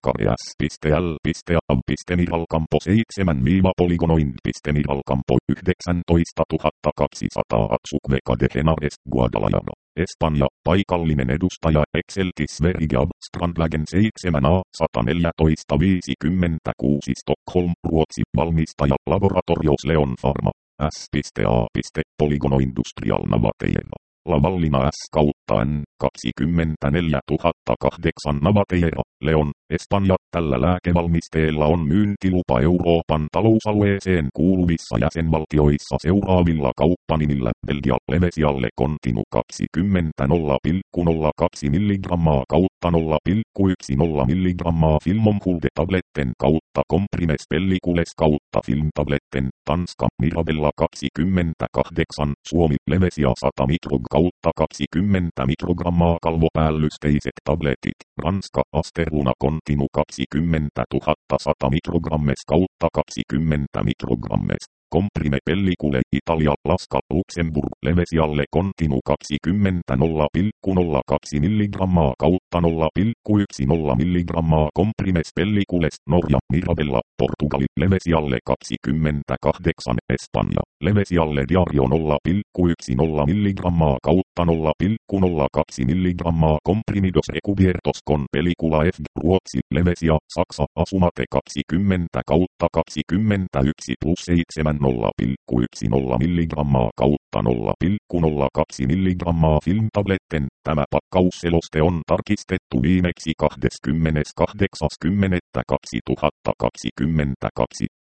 Healthcareas.L.A.Miralkampo seitsemän Polygonoin.Miralkampo yhdeksäntoistatuhattakaksisataa Atsukveka de Henares Guadalajara, Espanja. Paikallinen edustaja Exeltis Verigab Strandlagen seitsemän A sata neljätoista viisikymmentäkuusi Stockholm, Ruotsi. Valmistaja Laboratorios Leon Pharma S.A. Polygono Industrial Navateeva. Lavallina S kautta N kaksikymmentäneljätuhattakahdeksan Navateera, Leon, Espanja. Tällä lääkevalmisteella on myyntilupa Euroopan talousalueeseen kuuluvissa jäsenvaltioissa seuraavilla kauppanimillä: Belgia, Levesialle Continu kaksikymmentä nolla pilkku nolla kaksi milligrammaa kautta nolla pilkku yksitoista milligrammaa Filmomhulde tabletten kautta Comprimes Pellicules kautta Filmtabletten, Tanska, Mirabella kaksikymmentäkahdeksan, Suomi, Levesia sata mikrog kautta kaksikymmentä mikrogrammaa kalvopäällysteiset tabletit, Ranska, Asteruna Continu kaksikymmentätuhatta sata mikrogrammes kautta kaksikymmentä mikrogrammes. Comprime Pellicule, Italia, Laska, Luxemburg, Levesialle Continu kaksikymmentä nolla pilkku nolla kaksi milligrammaa kautta nolla pilkku yksitoista milligrammaa Comprimes Pellicules, Norja, Mirabella, Portugali, Levesialle kaksikymmentäkahdeksan, Espanja, Levesialle Diario nolla pilkku yksitoista milligrammaa kautta nolla pilkku nolla kaksi milligrammaa Comprimidos Recubiertos con Pellicula F, Ruotsi, Levesia, Saksa, Asumate kaksikymmentä kautta kaksikymmentäyksi plus seitsemän nolla pilkku yksitoista milligrammaa kautta nolla pilkku nolla kaksi milligrammaa Filmtabletten. Tämä pakkausseloste on tarkistettu viimeksi kahdeskymmeneskahdeksas kymmenettä kaksituhattakaksikymmentäkaksi.